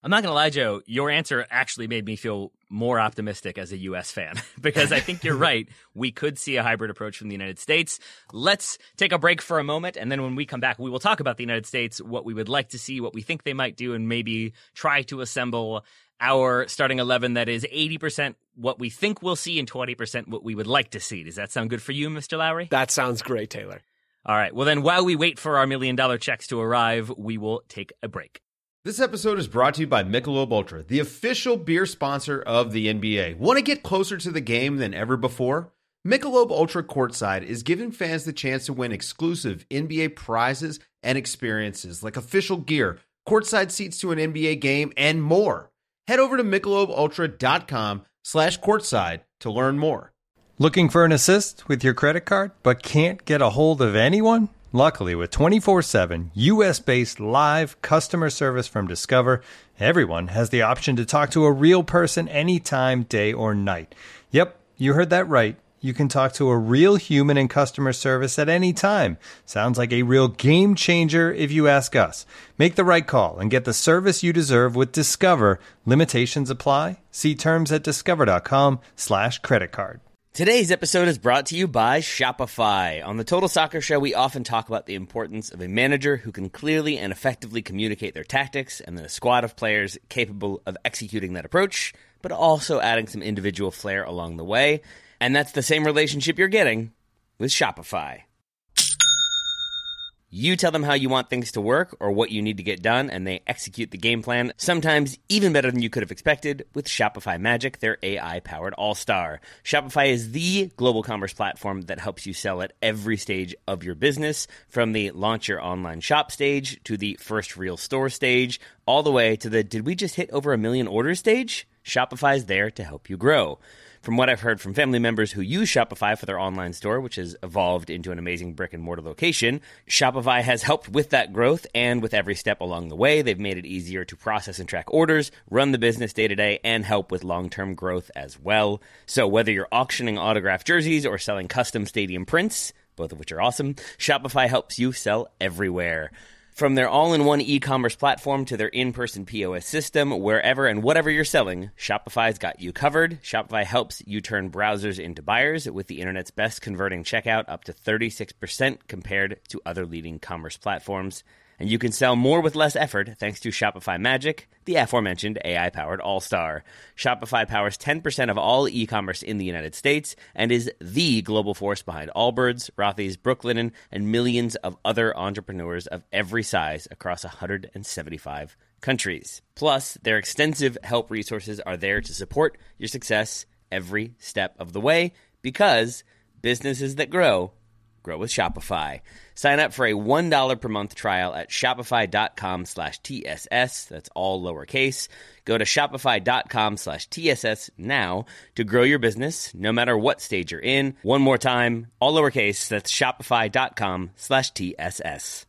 I'm not going to lie, Joe, your answer actually made me feel more optimistic as a U.S. fan because I think you're right. We could see a hybrid approach from the United States. Let's take a break for a moment, and then when we come back, we will talk about the United States, what we would like to see, what we think they might do, and maybe try to assemble our starting 11 that is 80% what we think we'll see and 20% what we would like to see. Does that sound good for you, Mr. Lowry? That sounds great, Taylor. All right. Well, then while we wait for our $1 million checks to arrive, we will take a break. This episode is brought to you by Michelob Ultra, the official beer sponsor of the NBA. Want to get closer to the game than ever before? Michelob Ultra Courtside is giving fans the chance to win exclusive NBA prizes and experiences like official gear, courtside seats to an NBA game, and more. Head over to MichelobUltra.com/courtside to learn more. Looking for an assist with your credit card, but can't get a hold of anyone? Luckily, with 24/7 U.S.-based live customer service from Discover, everyone has the option to talk to a real person anytime, day or night. Yep, you heard that right. You can talk to a real human in customer service at any time. Sounds like a real game changer if you ask us. Make the right call and get the service you deserve with Discover. Limitations apply. See terms at discover.com/creditcard. Today's episode is brought to you by Shopify. On the Total Soccer Show, we often talk about the importance of a manager who can clearly and effectively communicate their tactics and then a squad of players capable of executing that approach, but also adding some individual flair along the way. And that's the same relationship you're getting with Shopify. You tell them how you want things to work or what you need to get done, and they execute the game plan, sometimes even better than you could have expected, with Shopify Magic, their AI-powered all-star. Shopify is the global commerce platform that helps you sell at every stage of your business, from the launch your online shop stage to the first real store stage, all the way to the did we just hit over 1 million orders stage? Shopify's there to help you grow. From what I've heard from family members who use Shopify for their online store, which has evolved into an amazing brick-and-mortar location, Shopify has helped with that growth, and with every step along the way, they've made it easier to process and track orders, run the business day-to-day, and help with long-term growth as well. So whether you're auctioning autographed jerseys or selling custom stadium prints, both of which are awesome, Shopify helps you sell everywhere. From their all-in-one e-commerce platform to their in-person POS system, wherever and whatever you're selling, Shopify's got you covered. Shopify helps you turn browsers into buyers with the internet's best converting checkout, up to 36% compared to other leading commerce platforms. And you can sell more with less effort thanks to Shopify Magic, the aforementioned AI-powered all-star. Shopify powers 10% of all e-commerce in the United States and is the global force behind Allbirds, Rothy's, Brooklinen, and millions of other entrepreneurs of every size across 175 countries. Plus, their extensive help resources are there to support your success every step of the way, because businesses that grow with Shopify. Sign up for a $1 per month trial at shopify.com/TSS. That's all lowercase. Go to shopify.com/TSS now to grow your business, no matter what stage you're in. One more time, all lowercase. That's shopify.com/TSS.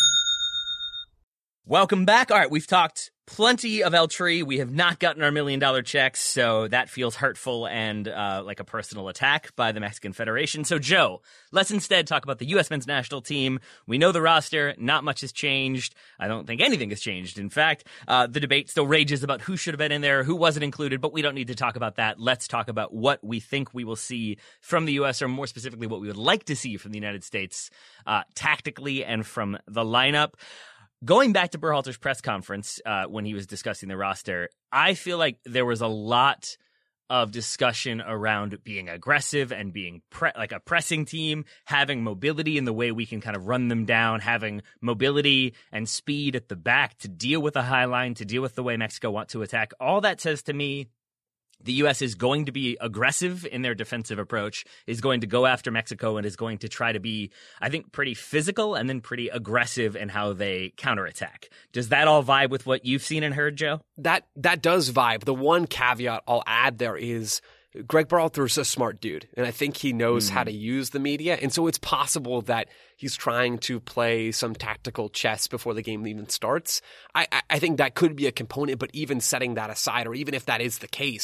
Welcome back. All right, we've talked plenty of El Tree. We have not gotten our $1 million checks, so that feels hurtful and like a personal attack by the Mexican Federation. So, Joe, let's instead talk about the U.S. men's national team. We know the roster. Not much has changed. I don't think anything has changed. In fact, the debate still rages about who should have been in there, who wasn't included, but we don't need to talk about that. Let's talk about what we think we will see from the U.S., or more specifically, what we would like to see from the United States tactically and from the lineup. Going back to Berhalter's press conference when he was discussing the roster, I feel like there was a lot of discussion around being aggressive and being like a pressing team, having mobility in the way we can kind of run them down, having mobility and speed at the back to deal with a high line, to deal with the way Mexico want to attack. All that says to me, the U.S. is going to be aggressive in their defensive approach, is going to go after Mexico, and is going to try to be, I think, pretty physical and then pretty aggressive in how they counterattack. Does that all vibe with what you've seen and heard, Joe? That does vibe. The one caveat I'll add there is Greg Berhalter's a smart dude, and I think he knows how to use the media. And so it's possible that he's trying to play some tactical chess before the game even starts. I think that could be a component, but even setting that aside, or even if that is the case,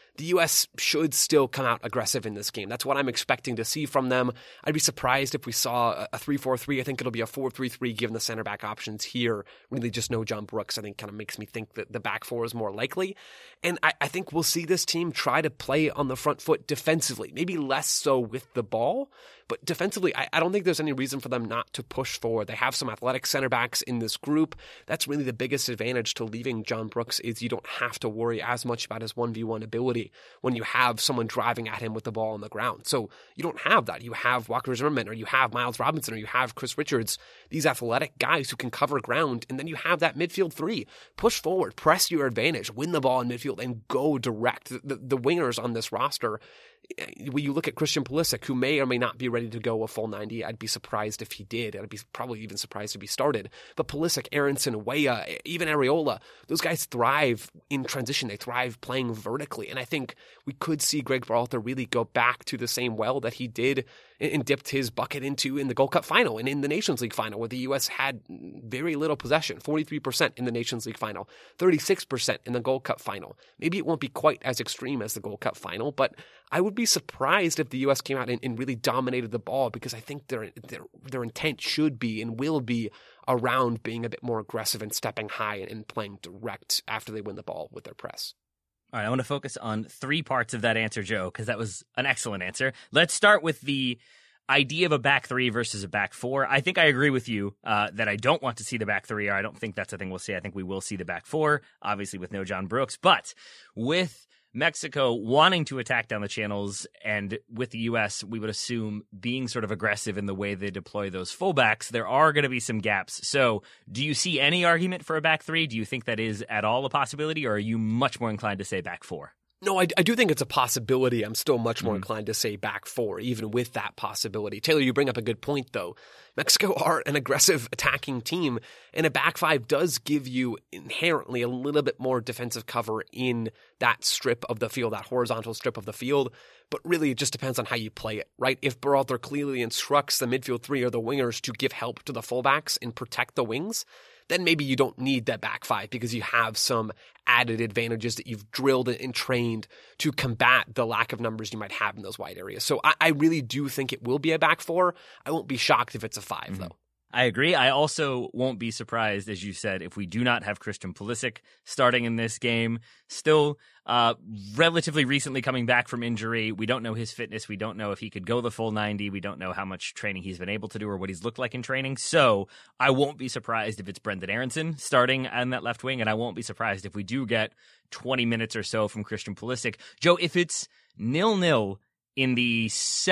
the U.S. should still come out aggressive in this game. That's what I'm expecting to see from them. I'd be surprised if we saw a 3-4-3. I think it'll be a 4-3-3 given the center back options here. Really just no John Brooks, I think kind of makes me think that the back four is more likely. And I think we'll see this team try to play on the front foot defensively, maybe less so with the ball. But defensively, I don't think there's any reason for them not to push forward. They have some athletic center backs in this group. That's really the biggest advantage to leaving John Brooks is you don't have to worry as much about his 1v1 ability when you have someone driving at him with the ball on the ground. So you don't have that. You have Walker Zimmerman, or you have Miles Robinson, or you have Chris Richards, these athletic guys who can cover ground. And then you have that midfield three. Push forward, press your advantage, win the ball in midfield, and go direct. The wingers on this roster, when you look at Christian Pulisic, who may or may not be ready to go a full 90, I'd be surprised if he did. I'd be probably even surprised if he started. But Pulisic, Aronson, Weah, even Areola, those guys thrive in transition. They thrive playing vertically. And I think we could see Greg Berhalter really go back to the same well that he did and dipped his bucket into in the Gold Cup final and in the Nations League final, where the U.S. had very little possession, 43% in the Nations League final, 36% in the Gold Cup final. Maybe it won't be quite as extreme as the Gold Cup final, but I would be surprised if the U.S. came out and really dominated the ball, because I think their intent should be and will be around being a bit more aggressive and stepping high and playing direct after they win the ball with their press. All right, I want to focus on three parts of that answer, Joe, because that was an excellent answer. Let's start with the idea of a back three versus a back four. I think I agree with you that I don't want to see the back three, or I don't think that's a thing we'll see. I think we will see the back four, obviously with no John Brooks. But with Mexico wanting to attack down the channels, and with the U.S., we would assume being sort of aggressive in the way they deploy those fullbacks, there are going to be some gaps. So do you see any argument for a back three? Do you think that is at all a possibility, or are you much more inclined to say back four? No, I do think it's a possibility. I'm still much more inclined to say back four, even with that possibility. Taylor, you bring up a good point, though. Mexico are an aggressive attacking team, and a back five does give you inherently a little bit more defensive cover in that strip of the field, that horizontal strip of the field. But really, it just depends on how you play it, right? If Berhalter clearly instructs the midfield three or the wingers to give help to the fullbacks and protect the wings, then maybe you don't need that back five because you have some added advantages that you've drilled and trained to combat the lack of numbers you might have in those wide areas. So I really do think it will be a back four. I won't be shocked if it's a five, though. I agree. I also won't be surprised, as you said, if we do not have Christian Pulisic starting in this game. Still relatively recently coming back from injury. We don't know his fitness. We don't know if he could go the full 90. We don't know how much training he's been able to do or what he's looked like in training. So I won't be surprised if it's Brendan Aronson starting on that left wing, and I won't be surprised if we do get 20 minutes or so from Christian Pulisic. Joe, if it's 0-0 in the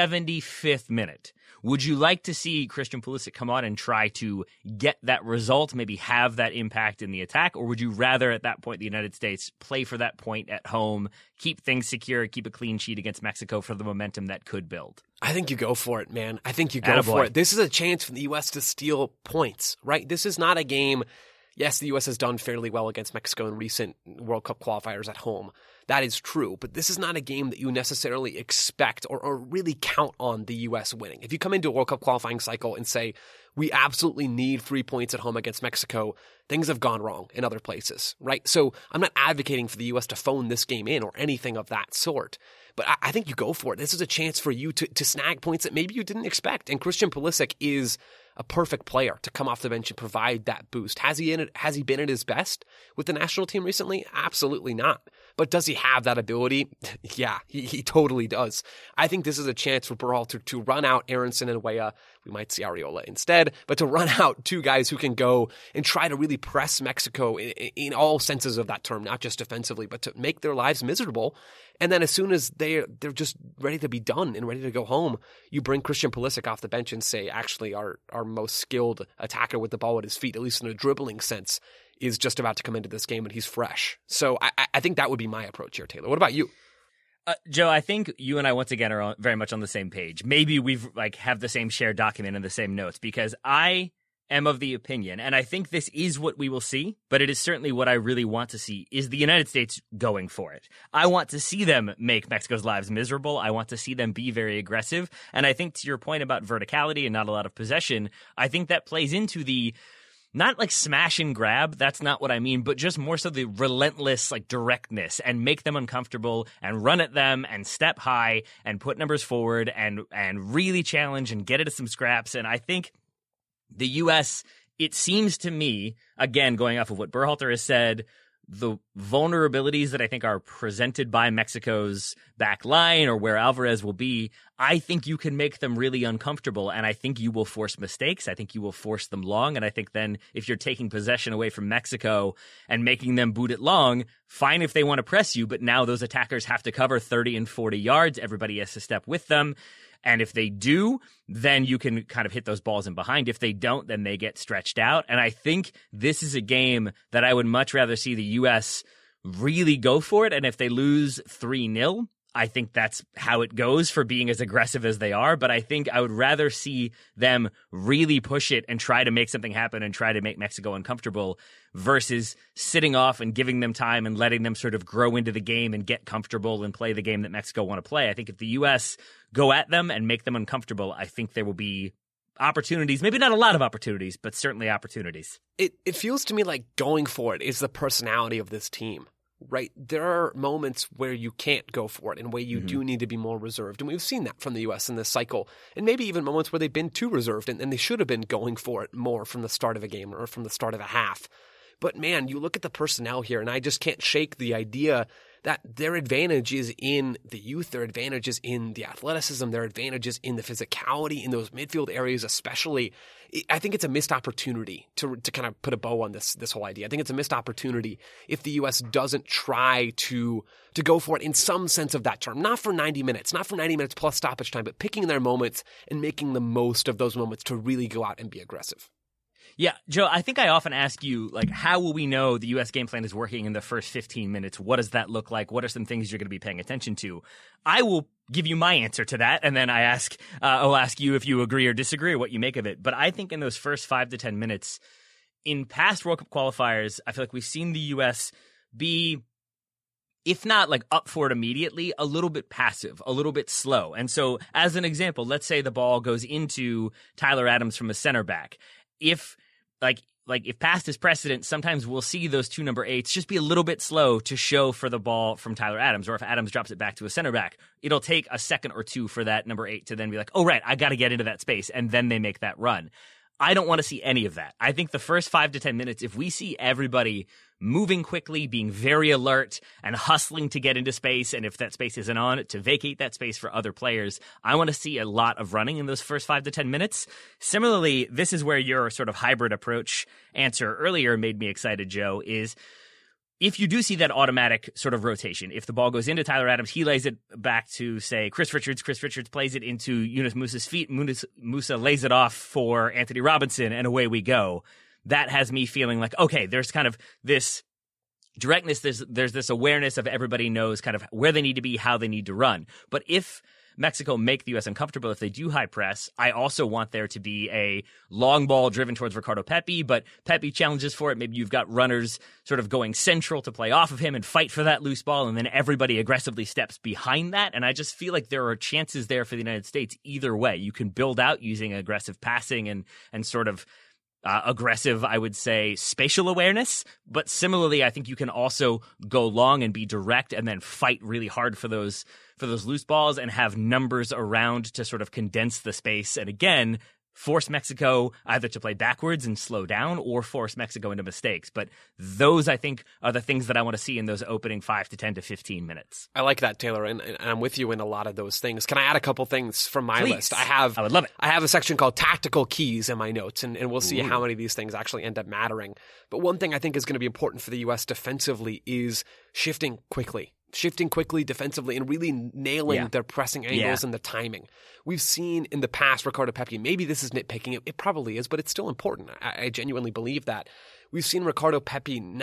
75th minute, would you like to see Christian Pulisic come on and try to get that result, maybe have that impact in the attack? Or would you rather at that point the United States play for that point at home, keep things secure, keep a clean sheet against Mexico for the momentum that could build? I think you go for it, man. I think you go for it. This is a chance for the U.S. to steal points, right? This is not a game. Yes, the U.S. has done fairly well against Mexico in recent World Cup qualifiers at home. That is true, but this is not a game that you necessarily expect or really count on the U.S. winning. If you come into a World Cup qualifying cycle and say, we absolutely need 3 points at home against Mexico, things have gone wrong in other places, right? So I'm not advocating for the U.S. to phone this game in or anything of that sort, but I think you go for it. This is a chance for you to snag points that maybe you didn't expect, and Christian Pulisic is a perfect player to come off the bench and provide that boost. Has he been at his best with the national team recently? Absolutely not. But does he have that ability? Yeah, he totally does. I think this is a chance for Berhalter to run out Aronson and Weah. We might see Areola instead, but to run out two guys who can go and try to really press Mexico in all senses of that term, not just defensively, but to make their lives miserable. And then as soon as they're just ready to be done and ready to go home, you bring Christian Pulisic off the bench and say, actually, our most skilled attacker with the ball at his feet, at least in a dribbling sense, is just about to come into this game and he's fresh. So I think that would be my approach here, Taylor. What about you? Joe, I think you and I once again are very much on the same page. Maybe we've have the same shared document and the same notes, because I am of the opinion, and I think this is what we will see, but it is certainly what I really want to see, is the United States going for it. I want to see them make Mexico's lives miserable. I want to see them be very aggressive. And I think to your point about verticality and not a lot of possession, I think that plays into the not like smash and grab, that's not what I mean, but just more so the relentless like directness and make them uncomfortable and run at them and step high and put numbers forward and really challenge and get into some scraps. And I think the U.S., it seems to me, again, going off of what Berhalter has said, the vulnerabilities that I think are presented by Mexico's back line or where Alvarez will be, I think you can make them really uncomfortable, and I think you will force mistakes. I think you will force them long, and I think then if you're taking possession away from Mexico and making them boot it long, fine if they want to press you, but now those attackers have to cover 30 and 40 yards. Everybody has to step with them. And if they do, then you can kind of hit those balls in behind. If they don't, then they get stretched out. And I think this is a game that I would much rather see the U.S. really go for it. And if they lose 3-0, I think that's how it goes for being as aggressive as they are. But I think I would rather see them really push it and try to make something happen and try to make Mexico uncomfortable versus sitting off and giving them time and letting them sort of grow into the game and get comfortable and play the game that Mexico want to play. I think if the U.S. go at them and make them uncomfortable, I think there will be opportunities, maybe not a lot of opportunities, but certainly opportunities. It feels to me like going for it is the personality of this team. Right. There are moments where you can't go for it and where you do need to be more reserved. And we've seen that from the U.S. in this cycle. And maybe even moments where they've been too reserved and they should have been going for it more from the start of a game or from the start of a half. But man, you look at the personnel here and I just can't shake the idea that their advantage is in the youth, their advantage is in the athleticism, their advantage is in the physicality in those midfield areas especially. I think it's a missed opportunity to kind of put a bow on this whole idea. I think it's a missed opportunity if the U.S. doesn't try to go for it in some sense of that term. Not for 90 minutes, not for 90 minutes plus stoppage time, but picking their moments and making the most of those moments to really go out and be aggressive. Yeah, Joe, I think I often ask you, like, how will we know the U.S. game plan is working in the first 15 minutes? What does that look like? What are some things you're going to be paying attention to? I will give you my answer to that, and then I'll ask you if you agree or disagree or what you make of it. But I think in those first 5 to 10 minutes, in past World Cup qualifiers, I feel like we've seen the U.S. be, if not like up for it immediately, a little bit passive, a little bit slow. And so, as an example, let's say the ball goes into Tyler Adams from a center back. If past is precedent, sometimes we'll see those two number 8s just be a little bit slow to show for the ball from Tyler Adams, or if Adams drops it back to a center back, it'll take a second or two for that number 8 to then be like, oh, right, I got to get into that space, and then they make that run. I don't want to see any of that. I think the first 5 to 10 minutes, if we see everybody moving quickly, being very alert, and hustling to get into space, and if that space isn't on, to vacate that space for other players, I want to see a lot of running in those first 5 to 10 minutes. Similarly, this is where your sort of hybrid approach answer earlier made me excited, Joe, is if you do see that automatic sort of rotation, if the ball goes into Tyler Adams, he lays it back to, say, Chris Richards plays it into Yunus Musa's feet, Musa lays it off for Anthony Robinson, and away we go. That has me feeling like, okay, there's kind of this directness, there's this awareness of everybody knows kind of where they need to be, how they need to run. But if Mexico make the U.S. uncomfortable, if they do high press, I also want there to be a long ball driven towards Ricardo Pepi, but Pepi challenges for it. Maybe you've got runners sort of going central to play off of him and fight for that loose ball, and then everybody aggressively steps behind that. And I just feel like there are chances there for the United States either way. You can build out using aggressive passing and sort of aggressive, I would say, spatial awareness. But similarly, I think you can also go long and be direct and then fight really hard for those loose balls and have numbers around to sort of condense the space. And again, force Mexico either to play backwards and slow down or force Mexico into mistakes. But those, I think, are the things that I want to see in those opening 5 to 10 to 15 minutes. I like that, Taylor, and I'm with you in a lot of those things. Can I add a couple things from my Please. list? I would love it. I have a section called Tactical Keys in my notes, and we'll see how many of these things actually end up mattering. But one thing I think is going to be important for the U.S. defensively is shifting quickly defensively and really nailing their pressing angles and the timing. We've seen in the past Ricardo Pepi, maybe this is nitpicking, it probably is, but it's still important. I genuinely believe that. We've seen Ricardo Pepi not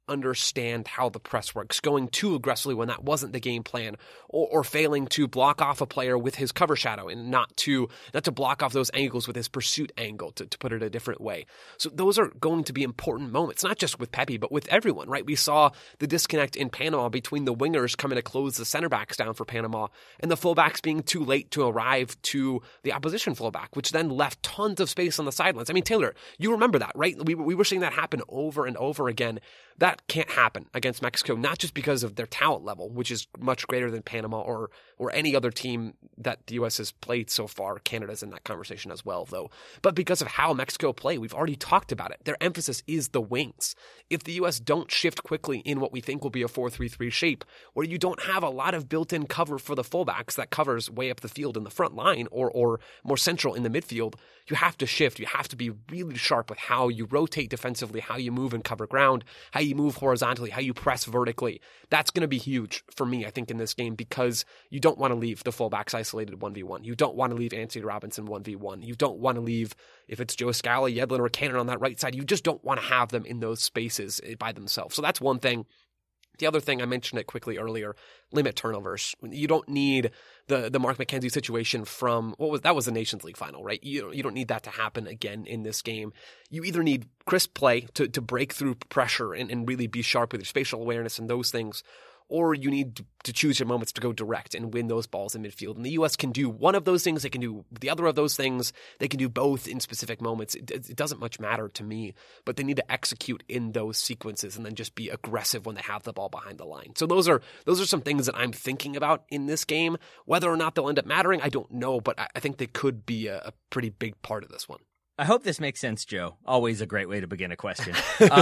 understand how the press works, going too aggressively when that wasn't the game plan, or failing to block off a player with his cover shadow and not to block off those angles with his pursuit angle, to put it a different way. So those are going to be important moments, not just with Pepi, but with everyone, right? We saw the disconnect in Panama between the wingers coming to close the center backs down for Panama and the fullbacks being too late to arrive to the opposition fullback, which then left tons of space on the sidelines. I mean, Taylor, you remember that, right? We were seeing that happen over and over again. That can't happen against Mexico, not just because of their talent level, which is much greater than Panama or any other team that the U.S. has played so far. Canada's in that conversation as well, though, but because of how Mexico play. We've already talked about it. Their emphasis is the wings. If the U.S. don't shift quickly in what we think will be a 4-3-3 shape, where you don't have a lot of built-in cover for the fullbacks that covers way up the field in the front line or more central in the midfield, you have to shift. You have to be really sharp with how you rotate defensively, how you move and cover ground, how you move horizontally, how you press vertically. That's going to be huge for me, I think, in this game, because you don't want to leave the fullbacks isolated 1v1. You don't want to leave Anthony Robinson 1v1. You don't want to leave, if it's Joe Scala, Yedlin, or Cannon on that right side, you just don't want to have them in those spaces by themselves. So that's one thing. The other thing, I mentioned it quickly earlier, limit turnovers. You don't need the Mark McKenzie situation from that was the Nations League final, right? You don't need that to happen again in this game. You either need crisp play to break through pressure and really be sharp with your spatial awareness and those things, or you need to choose your moments to go direct and win those balls in midfield. And the U.S. can do one of those things. They can do the other of those things. They can do both in specific moments. It doesn't much matter to me, but they need to execute in those sequences and then just be aggressive when they have the ball behind the line. So those are some things that I'm thinking about in this game. Whether or not they'll end up mattering, I don't know, but I think they could be a pretty big part of this one. I hope this makes sense, Joe. Always a great way to begin a question.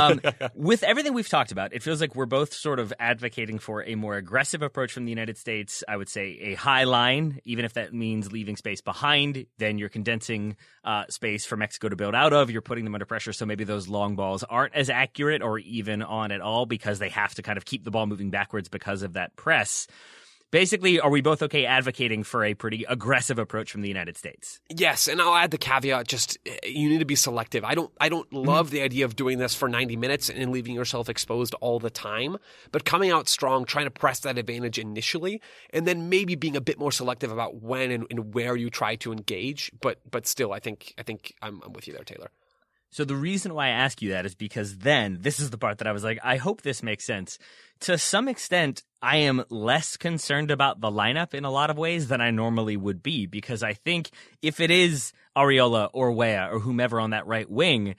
With everything we've talked about, it feels like we're both sort of advocating for a more aggressive approach from the United States. I would say a high line, even if that means leaving space behind. Then you're condensing space for Mexico to build out of. You're putting them under pressure, so maybe those long balls aren't as accurate or even on at all because they have to kind of keep the ball moving backwards because of that press. Basically, are we both okay advocating for a pretty aggressive approach from the United States? Yes, and I'll add the caveat, just you need to be selective. I don't love the idea of doing this for 90 minutes and leaving yourself exposed all the time, but coming out strong, trying to press that advantage initially, and then maybe being a bit more selective about when and where you try to engage, but still, I think I'm with you there, Taylor. So the reason why I ask you that is because then, this is the part that I was like, I hope this makes sense. To some extent, I am less concerned about the lineup in a lot of ways than I normally would be, because I think if it is Arriola or Weah or whomever on that right wing,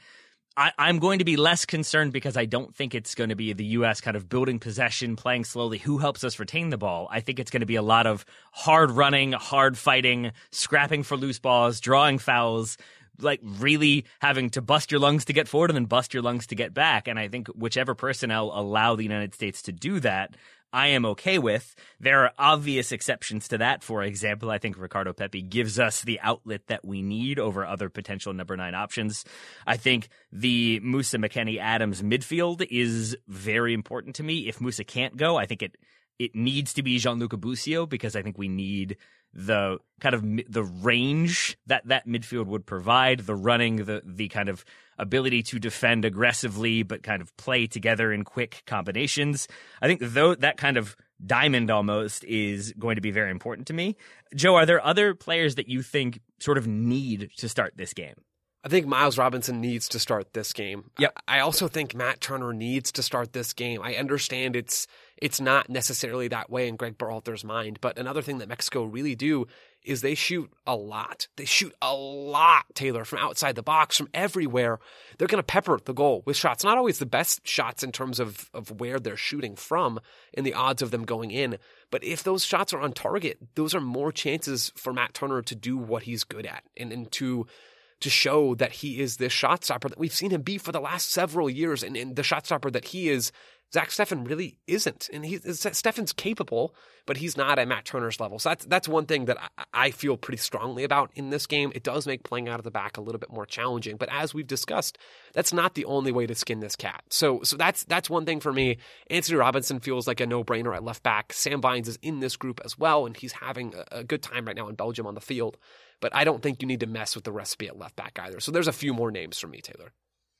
I'm going to be less concerned because I don't think it's going to be the U.S. kind of building possession, playing slowly, who helps us retain the ball. I think it's going to be a lot of hard running, hard fighting, scrapping for loose balls, drawing fouls, like really having to bust your lungs to get forward and then bust your lungs to get back. And I think whichever personnel allow the United States to do that, I am okay with. There are obvious exceptions to that. For example, I think Ricardo Pepi gives us the outlet that we need over other potential number 9 options. I think the Musa, McKennie, Adams midfield is very important to me. If Musa can't go, I think it needs to be Gianluca Busio, because I think we need the kind of the range that midfield would provide, the running, the kind of ability to defend aggressively but kind of play together in quick combinations. I think though that kind of diamond almost is going to be very important to me. Joe, are there other players that you think sort of need to start this game? I think Miles Robinson needs to start this game. Yep. I also think Matt Turner needs to start this game. I understand it's not necessarily that way in Greg Berhalter's mind, but another thing that Mexico really do is they shoot a lot. They shoot a lot, Taylor, from outside the box, from everywhere. They're going to pepper the goal with shots. Not always the best shots in terms of where they're shooting from and the odds of them going in. But if those shots are on target, those are more chances for Matt Turner to do what he's good at and to show that he is this shot stopper that we've seen him be for the last several years. And the shot stopper that he is, Zach Steffen really isn't. And Steffen's capable, but he's not at Matt Turner's level. So that's one thing that I feel pretty strongly about in this game. It does make playing out of the back a little bit more challenging. But as we've discussed, that's not the only way to skin this cat. So that's one thing for me. Anthony Robinson feels like a no-brainer at left back. Sam Vines is in this group as well, and he's having a good time right now in Belgium on the field. But I don't think you need to mess with the recipe at left back either. So there's a few more names for me, Taylor.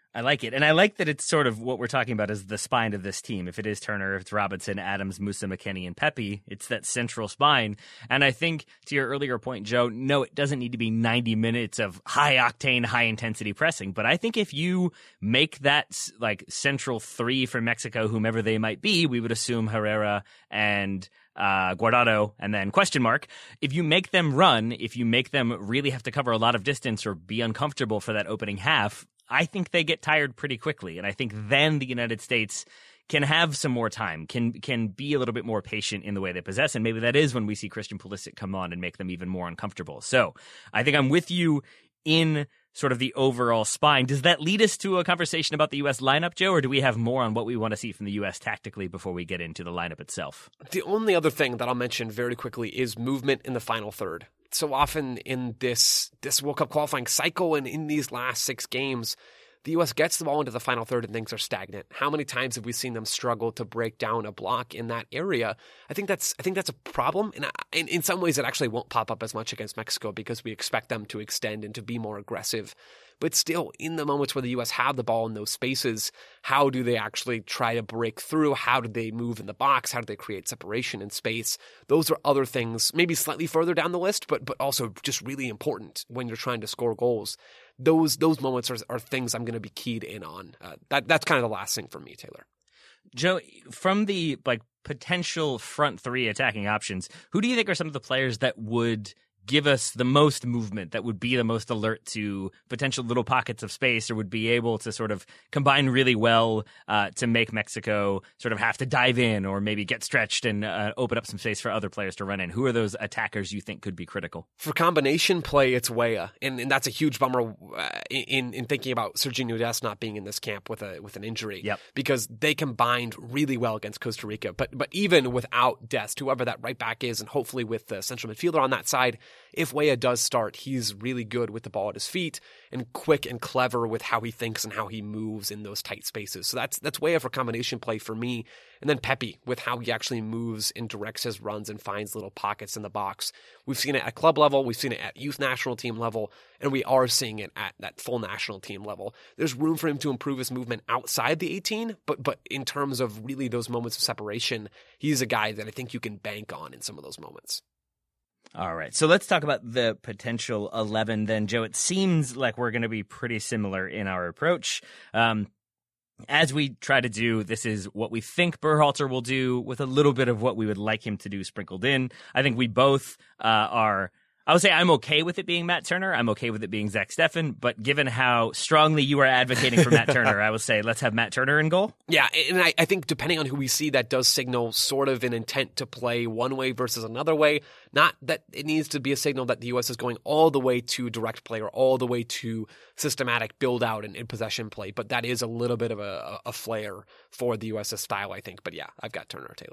I like it. And I like that it's sort of what we're talking about is the spine of this team. If it is Turner, if it's Robinson, Adams, Musa, McKennie, and Pepe, it's that central spine. And I think to your earlier point, Joe, no, it doesn't need to be 90 minutes of high-octane, high-intensity pressing. But I think if you make that like central three for Mexico, whomever they might be, we would assume Herrera and Guardado, and then question mark. If you make them run, if you make them really have to cover a lot of distance or be uncomfortable for that opening half, I think they get tired pretty quickly. And I think then the United States can have some more time, can be a little bit more patient in the way they possess. And maybe that is when we see Christian Pulisic come on and make them even more uncomfortable. So I think I'm with you in sort of the overall spine. Does that lead us to a conversation about the U.S. lineup, Joe, or do we have more on what we want to see from the U.S. tactically before we get into the lineup itself? The only other thing that I'll mention very quickly is movement in the final third. So often in this World Cup qualifying cycle and in these last 6 games, the U.S. gets the ball into the final third and things are stagnant. How many times have we seen them struggle to break down a block in that area? I think that's a problem. And in some ways, it actually won't pop up as much against Mexico because we expect them to extend and to be more aggressive. But still, in the moments where the U.S. have the ball in those spaces, how do they actually try to break through? How do they move in the box? How do they create separation in space? Those are other things, maybe slightly further down the list, but also just really important when you're trying to score goals. Those moments are things I'm going to be keyed in on. That's kind of the last thing for me, Taylor. Joe, from the potential front three attacking options, who do you think are some of the players that would give us the most movement, that would be the most alert to potential little pockets of space, or would be able to sort of combine really well to make Mexico sort of have to dive in or maybe get stretched and open up some space for other players to run in? Who are those attackers you think could be critical? For combination play, it's Weah, and that's a huge bummer in thinking about Sergiño Dest not being in this camp with an injury. Yep. Because they combined really well against Costa Rica. But even without Dest, whoever that right back is, and hopefully with the central midfielder on that side, if Weah does start, he's really good with the ball at his feet and quick and clever with how he thinks and how he moves in those tight spaces. So that's Weah for combination play for me. And then Pepe with how he actually moves and directs his runs and finds little pockets in the box. We've seen it at club level, we've seen it at youth national team level, and we are seeing it at that full national team level. There's room for him to improve his movement outside the 18, but in terms of really those moments of separation, he's a guy that I think you can bank on in some of those moments. All right, so let's talk about the potential 11 then, Joe. It seems like we're going to be pretty similar in our approach. As we try to do, this is what we think Berhalter will do with a little bit of what we would like him to do sprinkled in. I think we both are... I would say I'm okay with it being Matt Turner. I'm okay with it being Zach Steffen. But given how strongly you are advocating for Matt Turner, I would say let's have Matt Turner in goal. Yeah, and I think depending on who we see, that does signal sort of an intent to play one way versus another way. Not that it needs to be a signal that the U.S. is going all the way to direct play or all the way to systematic build out and possession play. But that is a little bit of a flair for the U.S.'s style, I think. But yeah, I've got Turner or Taylor.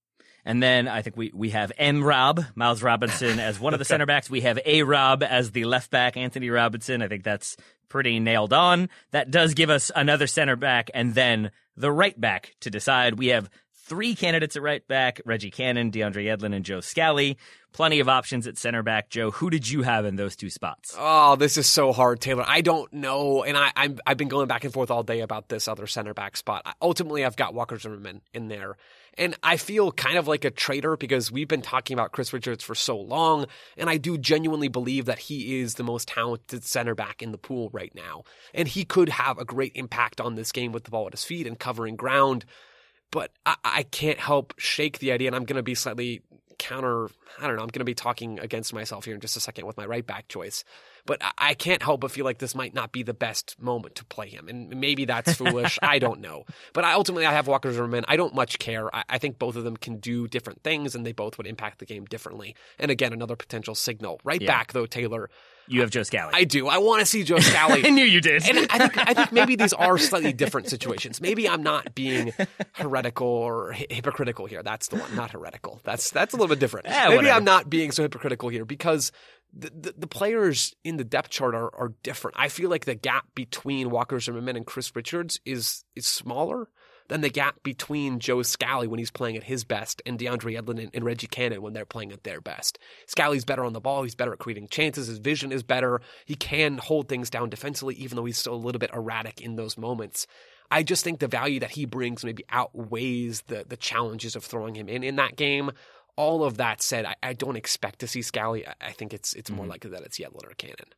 And then I think we have M-Rob, Miles Robinson, as one of the center backs. We have A-Rob as the left back, Anthony Robinson. I think that's pretty nailed on. That does give us another center back and then the right back to decide. We have 3 candidates at right back, Reggie Cannon, DeAndre Yedlin, and Joe Scally. Plenty of options at center back. Joe, who did you have in those 2 spots? Oh, this is so hard, Taylor. I don't know, and I've been going back and forth all day about this other center back spot. Ultimately, I've got Walker Zimmerman in there. And I feel kind of like a traitor because we've been talking about Chris Richards for so long, and I do genuinely believe that he is the most talented center back in the pool right now. And he could have a great impact on this game with the ball at his feet and covering ground. But I can't help shake the idea, and I'm going to be slightly I'm going to be talking against myself here in just a second with my right back choice. But I can't help but feel like this might not be the best moment to play him. And maybe that's foolish. I don't know. But ultimately, I have Walker Zimmerman. I don't much care. I think both of them can do different things, and they both would impact the game differently. And again, another potential signal. Right back, though, Taylor. You have Joe Scally. I do. I want to see Joe Scally. I knew you did. And I think maybe these are slightly different situations. Maybe I'm not being heretical or hypocritical here. That's the one, not heretical. That's a little bit different. Maybe whatever. I'm not being so hypocritical here because the players in the depth chart are different. I feel like the gap between Walker Zimmerman and Chris Richards is smaller. than the gap between Joe Scally when he's playing at his best and DeAndre Yedlin and Reggie Cannon when they're playing at their best. Scally's better on the ball. He's better at creating chances. His vision is better. He can hold things down defensively, even though he's still a little bit erratic in those moments. I just think the value that he brings maybe outweighs the challenges of throwing him in that game. All of that said, I don't expect to see Scally. I think it's more likely that it's Yedlin or Cannon.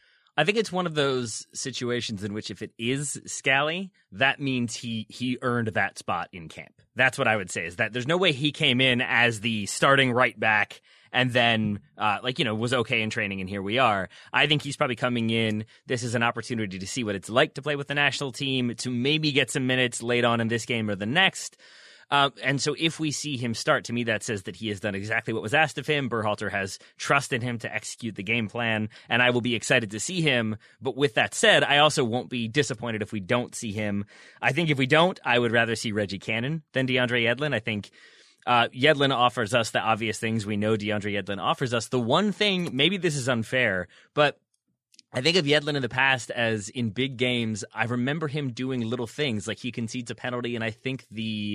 I think it's one of those situations in which if it is Scally, that means he earned that spot in camp. That's what I would say, is that there's no way he came in as the starting right back and then, was okay in training, and here we are. I think he's probably coming in. This is an opportunity to see what it's like to play with the national team, to maybe get some minutes late on in this game or the next. And so if we see him start, to me, that says that he has done exactly what was asked of him. Berhalter has trust in him to execute the game plan, and I will be excited to see him. But with that said, I also won't be disappointed if we don't see him. I think if we don't, I would rather see Reggie Cannon than DeAndre Yedlin. I think Yedlin offers us the obvious things we know DeAndre Yedlin offers us. The one thing, maybe this is unfair, but I think of Yedlin in the past as in big games, I remember him doing little things, like he concedes a penalty, and I think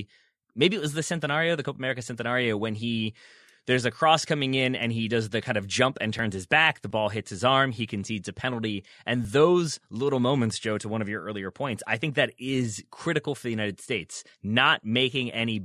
maybe it was the Centenario, the Copa America Centenario, when there's a cross coming in and he does the kind of jump and turns his back, the ball hits his arm, he concedes a penalty. And those little moments, Joe, to one of your earlier points, I think that is critical for the United States, not making any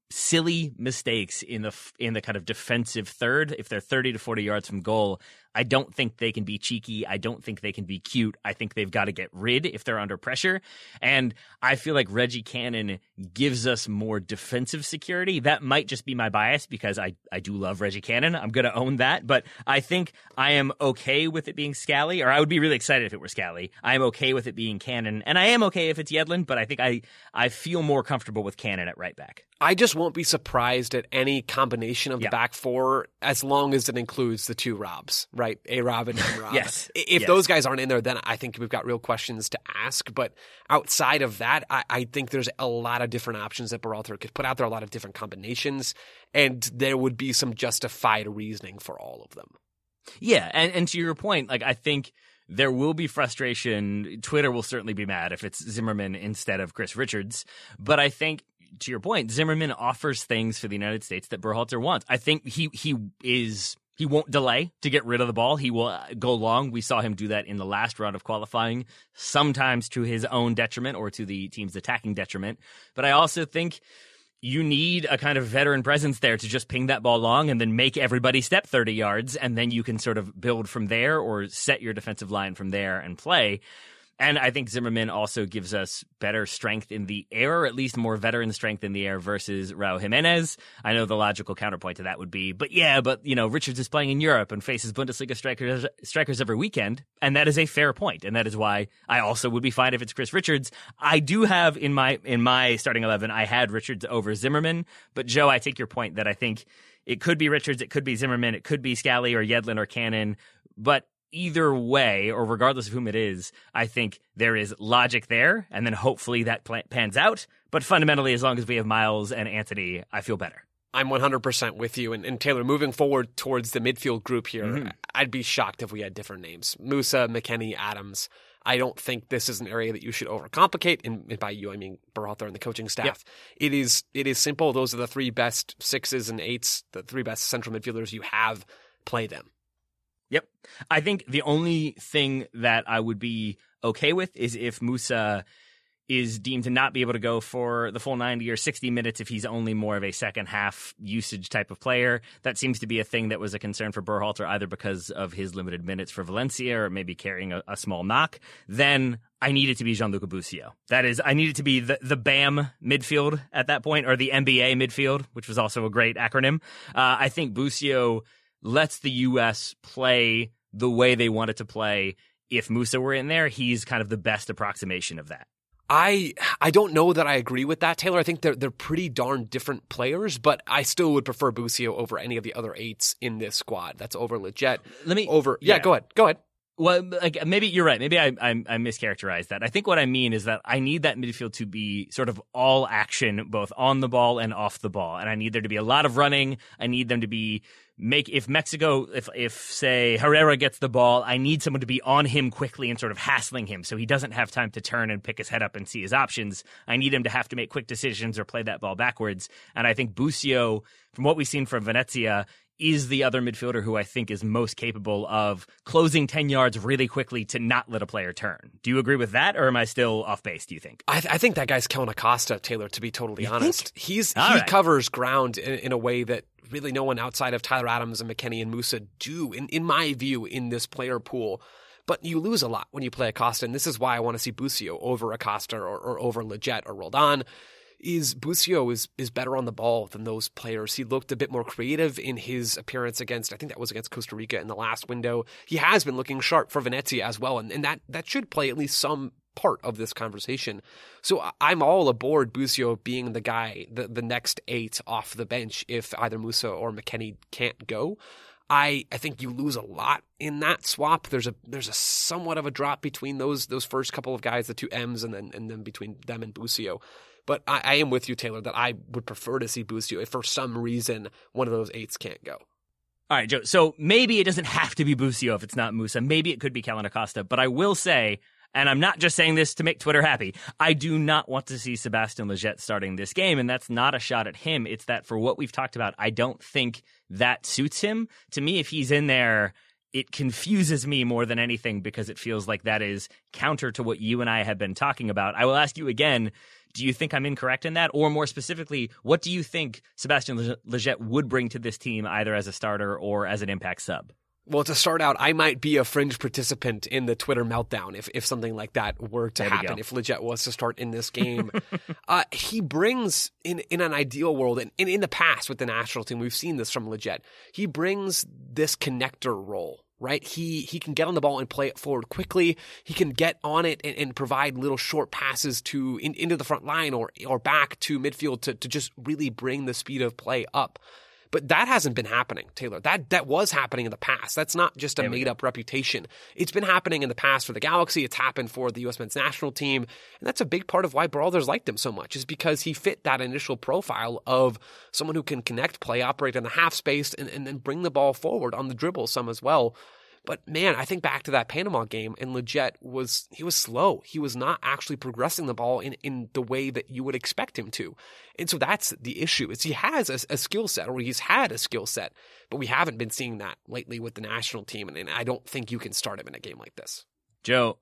silly mistakes in the kind of defensive third. If they're 30 to 40 yards from goal, I don't think they can be cheeky. I don't think they can be cute. I think they've got to get rid if they're under pressure. And I feel like Reggie Cannon gives us more defensive security. That might just be my bias because I do love Reggie Cannon. I'm going to own that. But I think I am okay with it being Scally, or I would be really excited if it were Scally. I am okay with it being Cannon. And I am okay if it's Yedlin, but I think I feel more comfortable with Cannon at right back. I just won't be surprised at any combination of the back four as long as it includes the two Robs, right? A-Rob and M-Rob. Yes. If those guys aren't in there, then I think we've got real questions to ask. But outside of that, I think there's a lot of different options that Berhalter could put out there, a lot of different combinations, and there would be some justified reasoning for all of them. Yeah, and to your point, I think there will be frustration. Twitter will certainly be mad if it's Zimmerman instead of Chris Richards. But I think, to your point, Zimmerman offers things for the United States that Berhalter wants. I think he won't delay to get rid of the ball. He will go long. We saw him do that in the last round of qualifying, sometimes to his own detriment or to the team's attacking detriment. But I also think you need a kind of veteran presence there to just ping that ball long and then make everybody step 30 yards, and then you can sort of build from there or set your defensive line from there and play. And I think Zimmerman also gives us better strength in the air, or at least more veteran strength in the air versus Raul Jimenez. I know the logical counterpoint to that would be, but Richards is playing in Europe and faces Bundesliga strikers every weekend. And that is a fair point. And that is why I also would be fine if it's Chris Richards. I do have in my starting 11, I had Richards over Zimmerman. But Joe, I take your point that I think it could be Richards, it could be Zimmerman, it could be Scally or Yedlin or Cannon. But either way, or regardless of whom it is, I think there is logic there, and then hopefully that pans out. But fundamentally, as long as we have Miles and Anthony, I feel better. I'm 100% with you. And Taylor, moving forward towards the midfield group here, I'd be shocked if we had different names. Musa, McKennie, Adams. I don't think this is an area that you should overcomplicate. And by you, I mean Berhalter and the coaching staff. Yep. It is simple. Those are the three best 6s and 8s, the three best central midfielders you have. Play them. Yep. I think the only thing that I would be okay with is if Musa is deemed to not be able to go for the full 90 or 60 minutes if he's only more of a second half usage type of player. That seems to be a thing that was a concern for Berhalter, either because of his limited minutes for Valencia or maybe carrying a small knock. Then I need it to be Gianluca Busio. That is, I need it to be the BAM midfield at that point, or the NBA midfield, which was also a great acronym. I think Busio lets the U.S. play the way they want it to play. If Musa were in there, he's kind of the best approximation of that. I don't know that I agree with that, Taylor. I think they're pretty darn different players, but I still would prefer Busio over any of the other 8s in this squad. That's over Leggett. Go ahead. Go ahead. Well, like, maybe you're right. Maybe I mischaracterized that. I think what I mean is that I need that midfield to be sort of all action, both on the ball and off the ball. And I need there to be a lot of running. I need them to be if Mexico, if say Herrera gets the ball, I need someone to be on him quickly and sort of hassling him so he doesn't have time to turn and pick his head up and see his options. I need him to have to make quick decisions or play that ball backwards. And I think Busio, from what we've seen from Venezia, is the other midfielder who I think is most capable of closing 10 yards really quickly to not let a player turn. Do you agree with that, or am I still off base, do you think? I think that guy's Kellen Acosta, Taylor, to be totally honest. He right. covers ground in a way that really no one outside of Tyler Adams and McKennie and Musa do, in my view, in this player pool. But you lose a lot when you play Acosta, and this is why I want to see Busio over Acosta or over Lletget or Roldan. Busio is better on the ball than those players. He looked a bit more creative in his appearance against Costa Rica in the last window. He has been looking sharp for Venezia as well, and that should play at least some part of this conversation. So I'm all aboard Busio being the guy, the next 8 off the bench if either Musa or McKennie can't go. I think you lose a lot in that swap. There's a somewhat of a drop between those first couple of guys, the two M's, and then between them and Busio. But I am with you, Taylor, that I would prefer to see Busio if for some reason one of those 8s can't go. All right, Joe. So maybe it doesn't have to be Busio if it's not Musa. Maybe it could be Kellen Acosta. But I will say, and I'm not just saying this to make Twitter happy, I do not want to see Sebastian Lletget starting this game. And that's not a shot at him. It's that for what we've talked about, I don't think that suits him. To me, if he's in there, it confuses me more than anything because it feels like that is counter to what you and I have been talking about. I will ask you again, do you think I'm incorrect in that? Or more specifically, what do you think Sebastian Lletget would bring to this team either as a starter or as an impact sub? Well, to start out, I might be a fringe participant in the Twitter meltdown if something like that were to happen, if Lletget was to start in this game. He brings, in an ideal world, and in the past with the national team, we've seen this from Lletget, he brings this connector role. Right, he can get on the ball and play it forward quickly. He can get on it and provide little short passes into the front line or back to midfield to just really bring the speed of play up. But that hasn't been happening, Taylor. That was happening in the past. That's not just a made-up reputation. It's been happening in the past for the Galaxy. It's happened for the U.S. men's national team. And that's a big part of why Berhalter's liked him so much, is because he fit that initial profile of someone who can connect play, operate in the half space, and then bring the ball forward on the dribble some as well. But man, I think back to that Panama game, and Lletget was slow. He was not actually progressing the ball in the way that you would expect him to. And so that's the issue. Is he has a skill set, or he's had a skill set, but we haven't been seeing that lately with the national team, and I don't think you can start him in a game like this. Joe,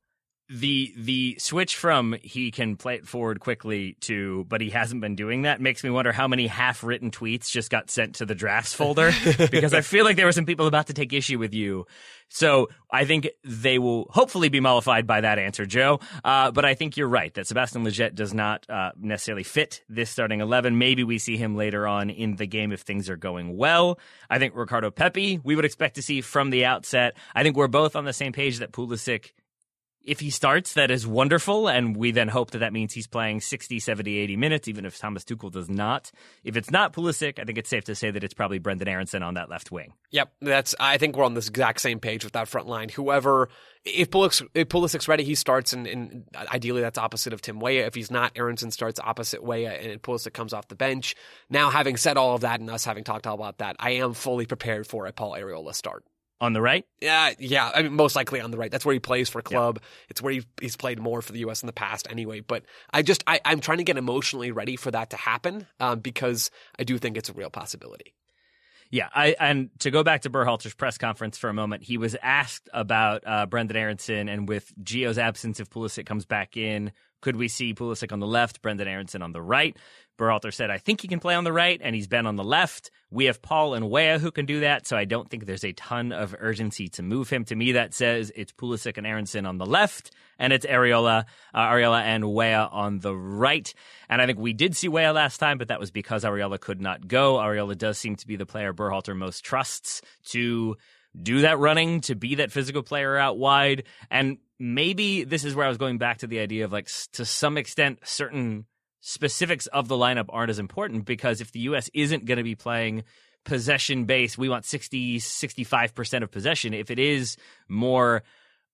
the switch from he can play it forward quickly to but he hasn't been doing that makes me wonder how many half-written tweets just got sent to the drafts folder, because I feel like there were some people about to take issue with you. So I think they will hopefully be mollified by that answer, Joe. But I think you're right that Sebastian Lletget does not necessarily fit this starting 11. Maybe we see him later on in the game if things are going well. I think Ricardo Pepi, we would expect to see from the outset. I think we're both on the same page that Pulisic, if he starts, that is wonderful, and we then hope that means he's playing 60, 70, 80 minutes, even if Thomas Tuchel does not. If it's not Pulisic, I think it's safe to say that it's probably Brendan Aronson on that left wing. Yep, I think we're on this exact same page with that front line. Whoever, if Pulisic's ready, he starts, and ideally that's opposite of Tim Weah. If he's not, Aronson starts opposite Weah, and Pulisic comes off the bench. Now, having said all of that, and us having talked all about that, I am fully prepared for a Paul Arriola start. On the right? Yeah. I mean, most likely on the right. That's where he plays for club. Yeah. It's where he's played more for the U.S. in the past anyway. But I'm trying to get emotionally ready for that to happen because I do think it's a real possibility. Yeah, and to go back to Berhalter's press conference for a moment, he was asked about Brendan Aronson, and with Gio's absence, if Pulisic comes back in, could we see Pulisic on the left, Brendan Aronson on the right? Berhalter said, I think he can play on the right, and he's been on the left. We have Paul and Weah who can do that, so I don't think there's a ton of urgency to move him. To me, that says it's Pulisic and Aronson on the left, and it's Arriola and Weah on the right. And I think we did see Weah last time, but that was because Arriola could not go. Arriola does seem to be the player Berhalter most trusts to do that running, to be that physical player out wide. And maybe this is where I was going back to the idea of, like, to some extent, certain specifics of the lineup aren't as important, because if the U.S. isn't going to be playing possession based, we want 60, 65% of possession. If it is more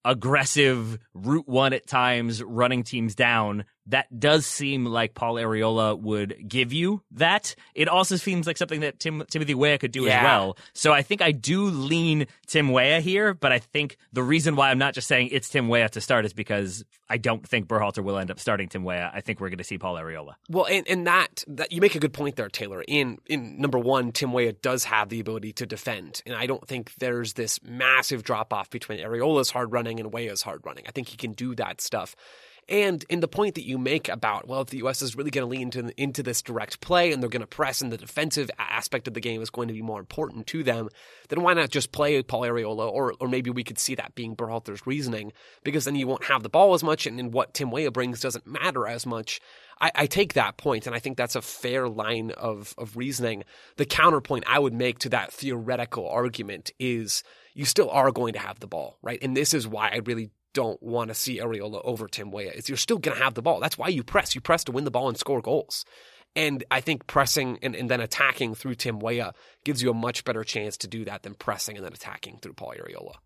aggressive route one at times, running teams down. That does seem like Paul Arriola would give you that. It also seems like something that Timothy Weah could do as well. So I think I do lean Tim Weah here, but I think the reason why I'm not just saying it's Tim Weah to start is because I don't think Berhalter will end up starting Tim Weah. I think we're going to see Paul Arriola. Well, and that you make a good point there, Taylor. In number one, Tim Weah does have the ability to defend, and I don't think there's this massive drop-off between Arriola's hard running and Weah's hard running. I think he can do that stuff. And in the point that you make about, well, if the U.S. is really going to lean into this direct play and they're going to press and the defensive aspect of the game is going to be more important to them, then why not just play Paul Arriola? Or maybe we could see that being Berhalter's reasoning, because then you won't have the ball as much and what Tim Weah brings doesn't matter as much. I take that point, and I think that's a fair line of reasoning. The counterpoint I would make to that theoretical argument is you still are going to have the ball, right? And this is why I really don't want to see Arriola over Tim Weah. Is you're still going to have the ball. That's why you press. You press to win the ball and score goals. And I think pressing and then attacking through Tim Weah gives you a much better chance to do that than pressing and then attacking through Paul Arriola.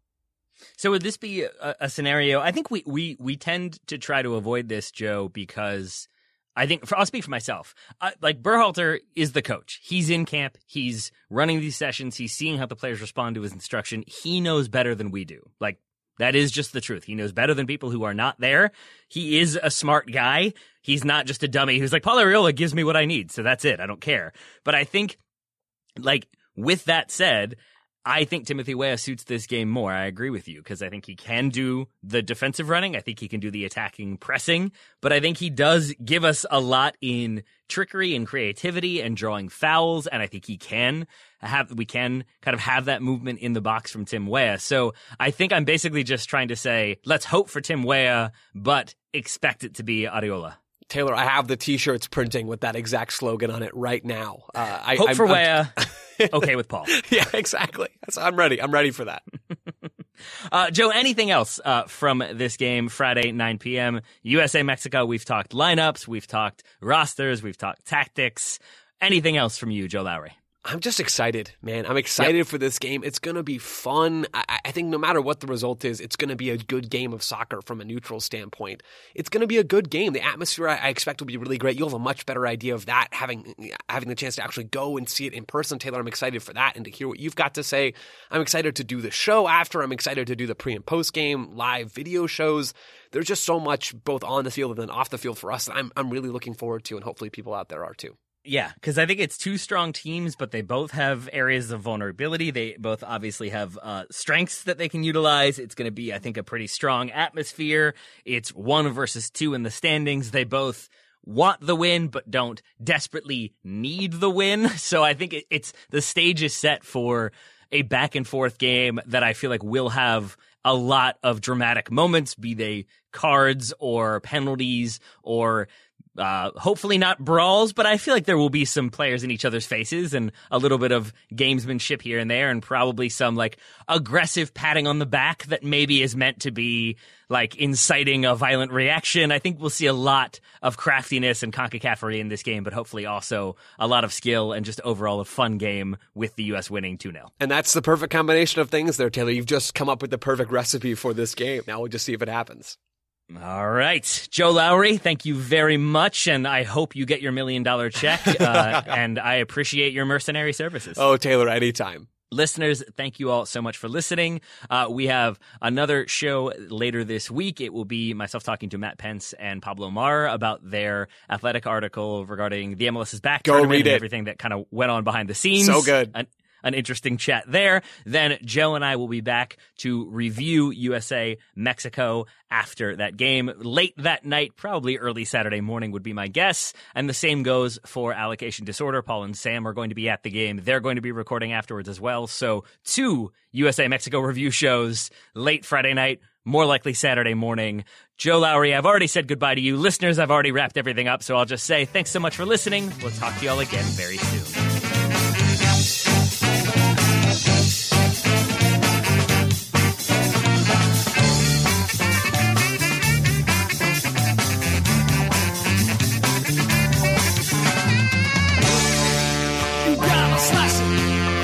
So would this be a scenario? I think we tend to try to avoid this, Joe, because I think I'll speak for myself. Like Berhalter is the coach. He's in camp. He's running these sessions. He's seeing how the players respond to his instruction. He knows better than we do. Like, that is just the truth. He knows better than people who are not there. He is a smart guy. He's not just a dummy who's like, Paul Arriola gives me what I need, so that's it. I don't care. But I think, like, with that said, I think Timothy Weah suits this game more. I agree with you, because I think he can do the defensive running. I think he can do the attacking pressing. But I think he does give us a lot in trickery and creativity and drawing fouls. And I think we can kind of have that movement in the box from Tim Weah. So I think I'm basically just trying to say, let's hope for Tim Weah, but expect it to be Arriola. Taylor, I have the T-shirts printing with that exact slogan on it right now. Hope for Weah, okay with Paul. Yeah, exactly. I'm ready. I'm ready for that. Joe, anything else from this game, Friday, 9 p.m., USA-Mexico? We've talked lineups, we've talked rosters, we've talked tactics. Anything else from you, Joe Lowry? I'm just excited, man. I'm excited for this game. It's going to be fun. I think no matter what the result is, it's going to be a good game of soccer from a neutral standpoint. It's going to be a good game. The atmosphere I expect will be really great. You'll have a much better idea of that, having the chance to actually go and see it in person. Taylor, I'm excited for that and to hear what you've got to say. I'm excited to do the show after. I'm excited to do the pre- and post-game live video shows. There's just so much both on the field and then off the field for us that I'm really looking forward to, and hopefully people out there are too. Yeah, because I think it's two strong teams, but they both have areas of vulnerability. They both obviously have strengths that they can utilize. It's going to be, I think, a pretty strong atmosphere. It's 1 versus 2 in the standings. They both want the win, but don't desperately need the win. So I think it's the stage is set for a back and forth game that I feel like will have a lot of dramatic moments, be they cards or penalties or hopefully not brawls, but I feel like there will be some players in each other's faces and a little bit of gamesmanship here and there, and probably some like aggressive patting on the back that maybe is meant to be like inciting a violent reaction. I think we'll see a lot of craftiness and CONCACAF-ery in this game, but hopefully also a lot of skill and just overall a fun game with the U.S. winning 2-0. And that's the perfect combination of things there, Taylor. You've just come up with the perfect recipe for this game. Now we'll just see if it happens. All right. Joe Lowry, thank you very much, and I hope you get your $1 million check, and I appreciate your mercenary services. Oh, Taylor, anytime. Listeners, thank you all so much for listening. We have another show later this week. It will be myself talking to Matt Pence and Pablo Mar about their athletic article regarding the MLS's back tournament and everything that kind of went on behind the scenes. So good. An interesting chat there. Then Joe and I will be back to review USA-Mexico after that game. Late that night, probably early Saturday morning would be my guess. And the same goes for Allocation Disorder. Paul and Sam are going to be at the game. They're going to be recording afterwards as well. So 2 USA-Mexico review shows late Friday night, more likely Saturday morning. Joe Lowry, I've already said goodbye to you. Listeners, I've already wrapped everything up. So I'll just say thanks so much for listening. We'll talk to you all again very soon. Slice it.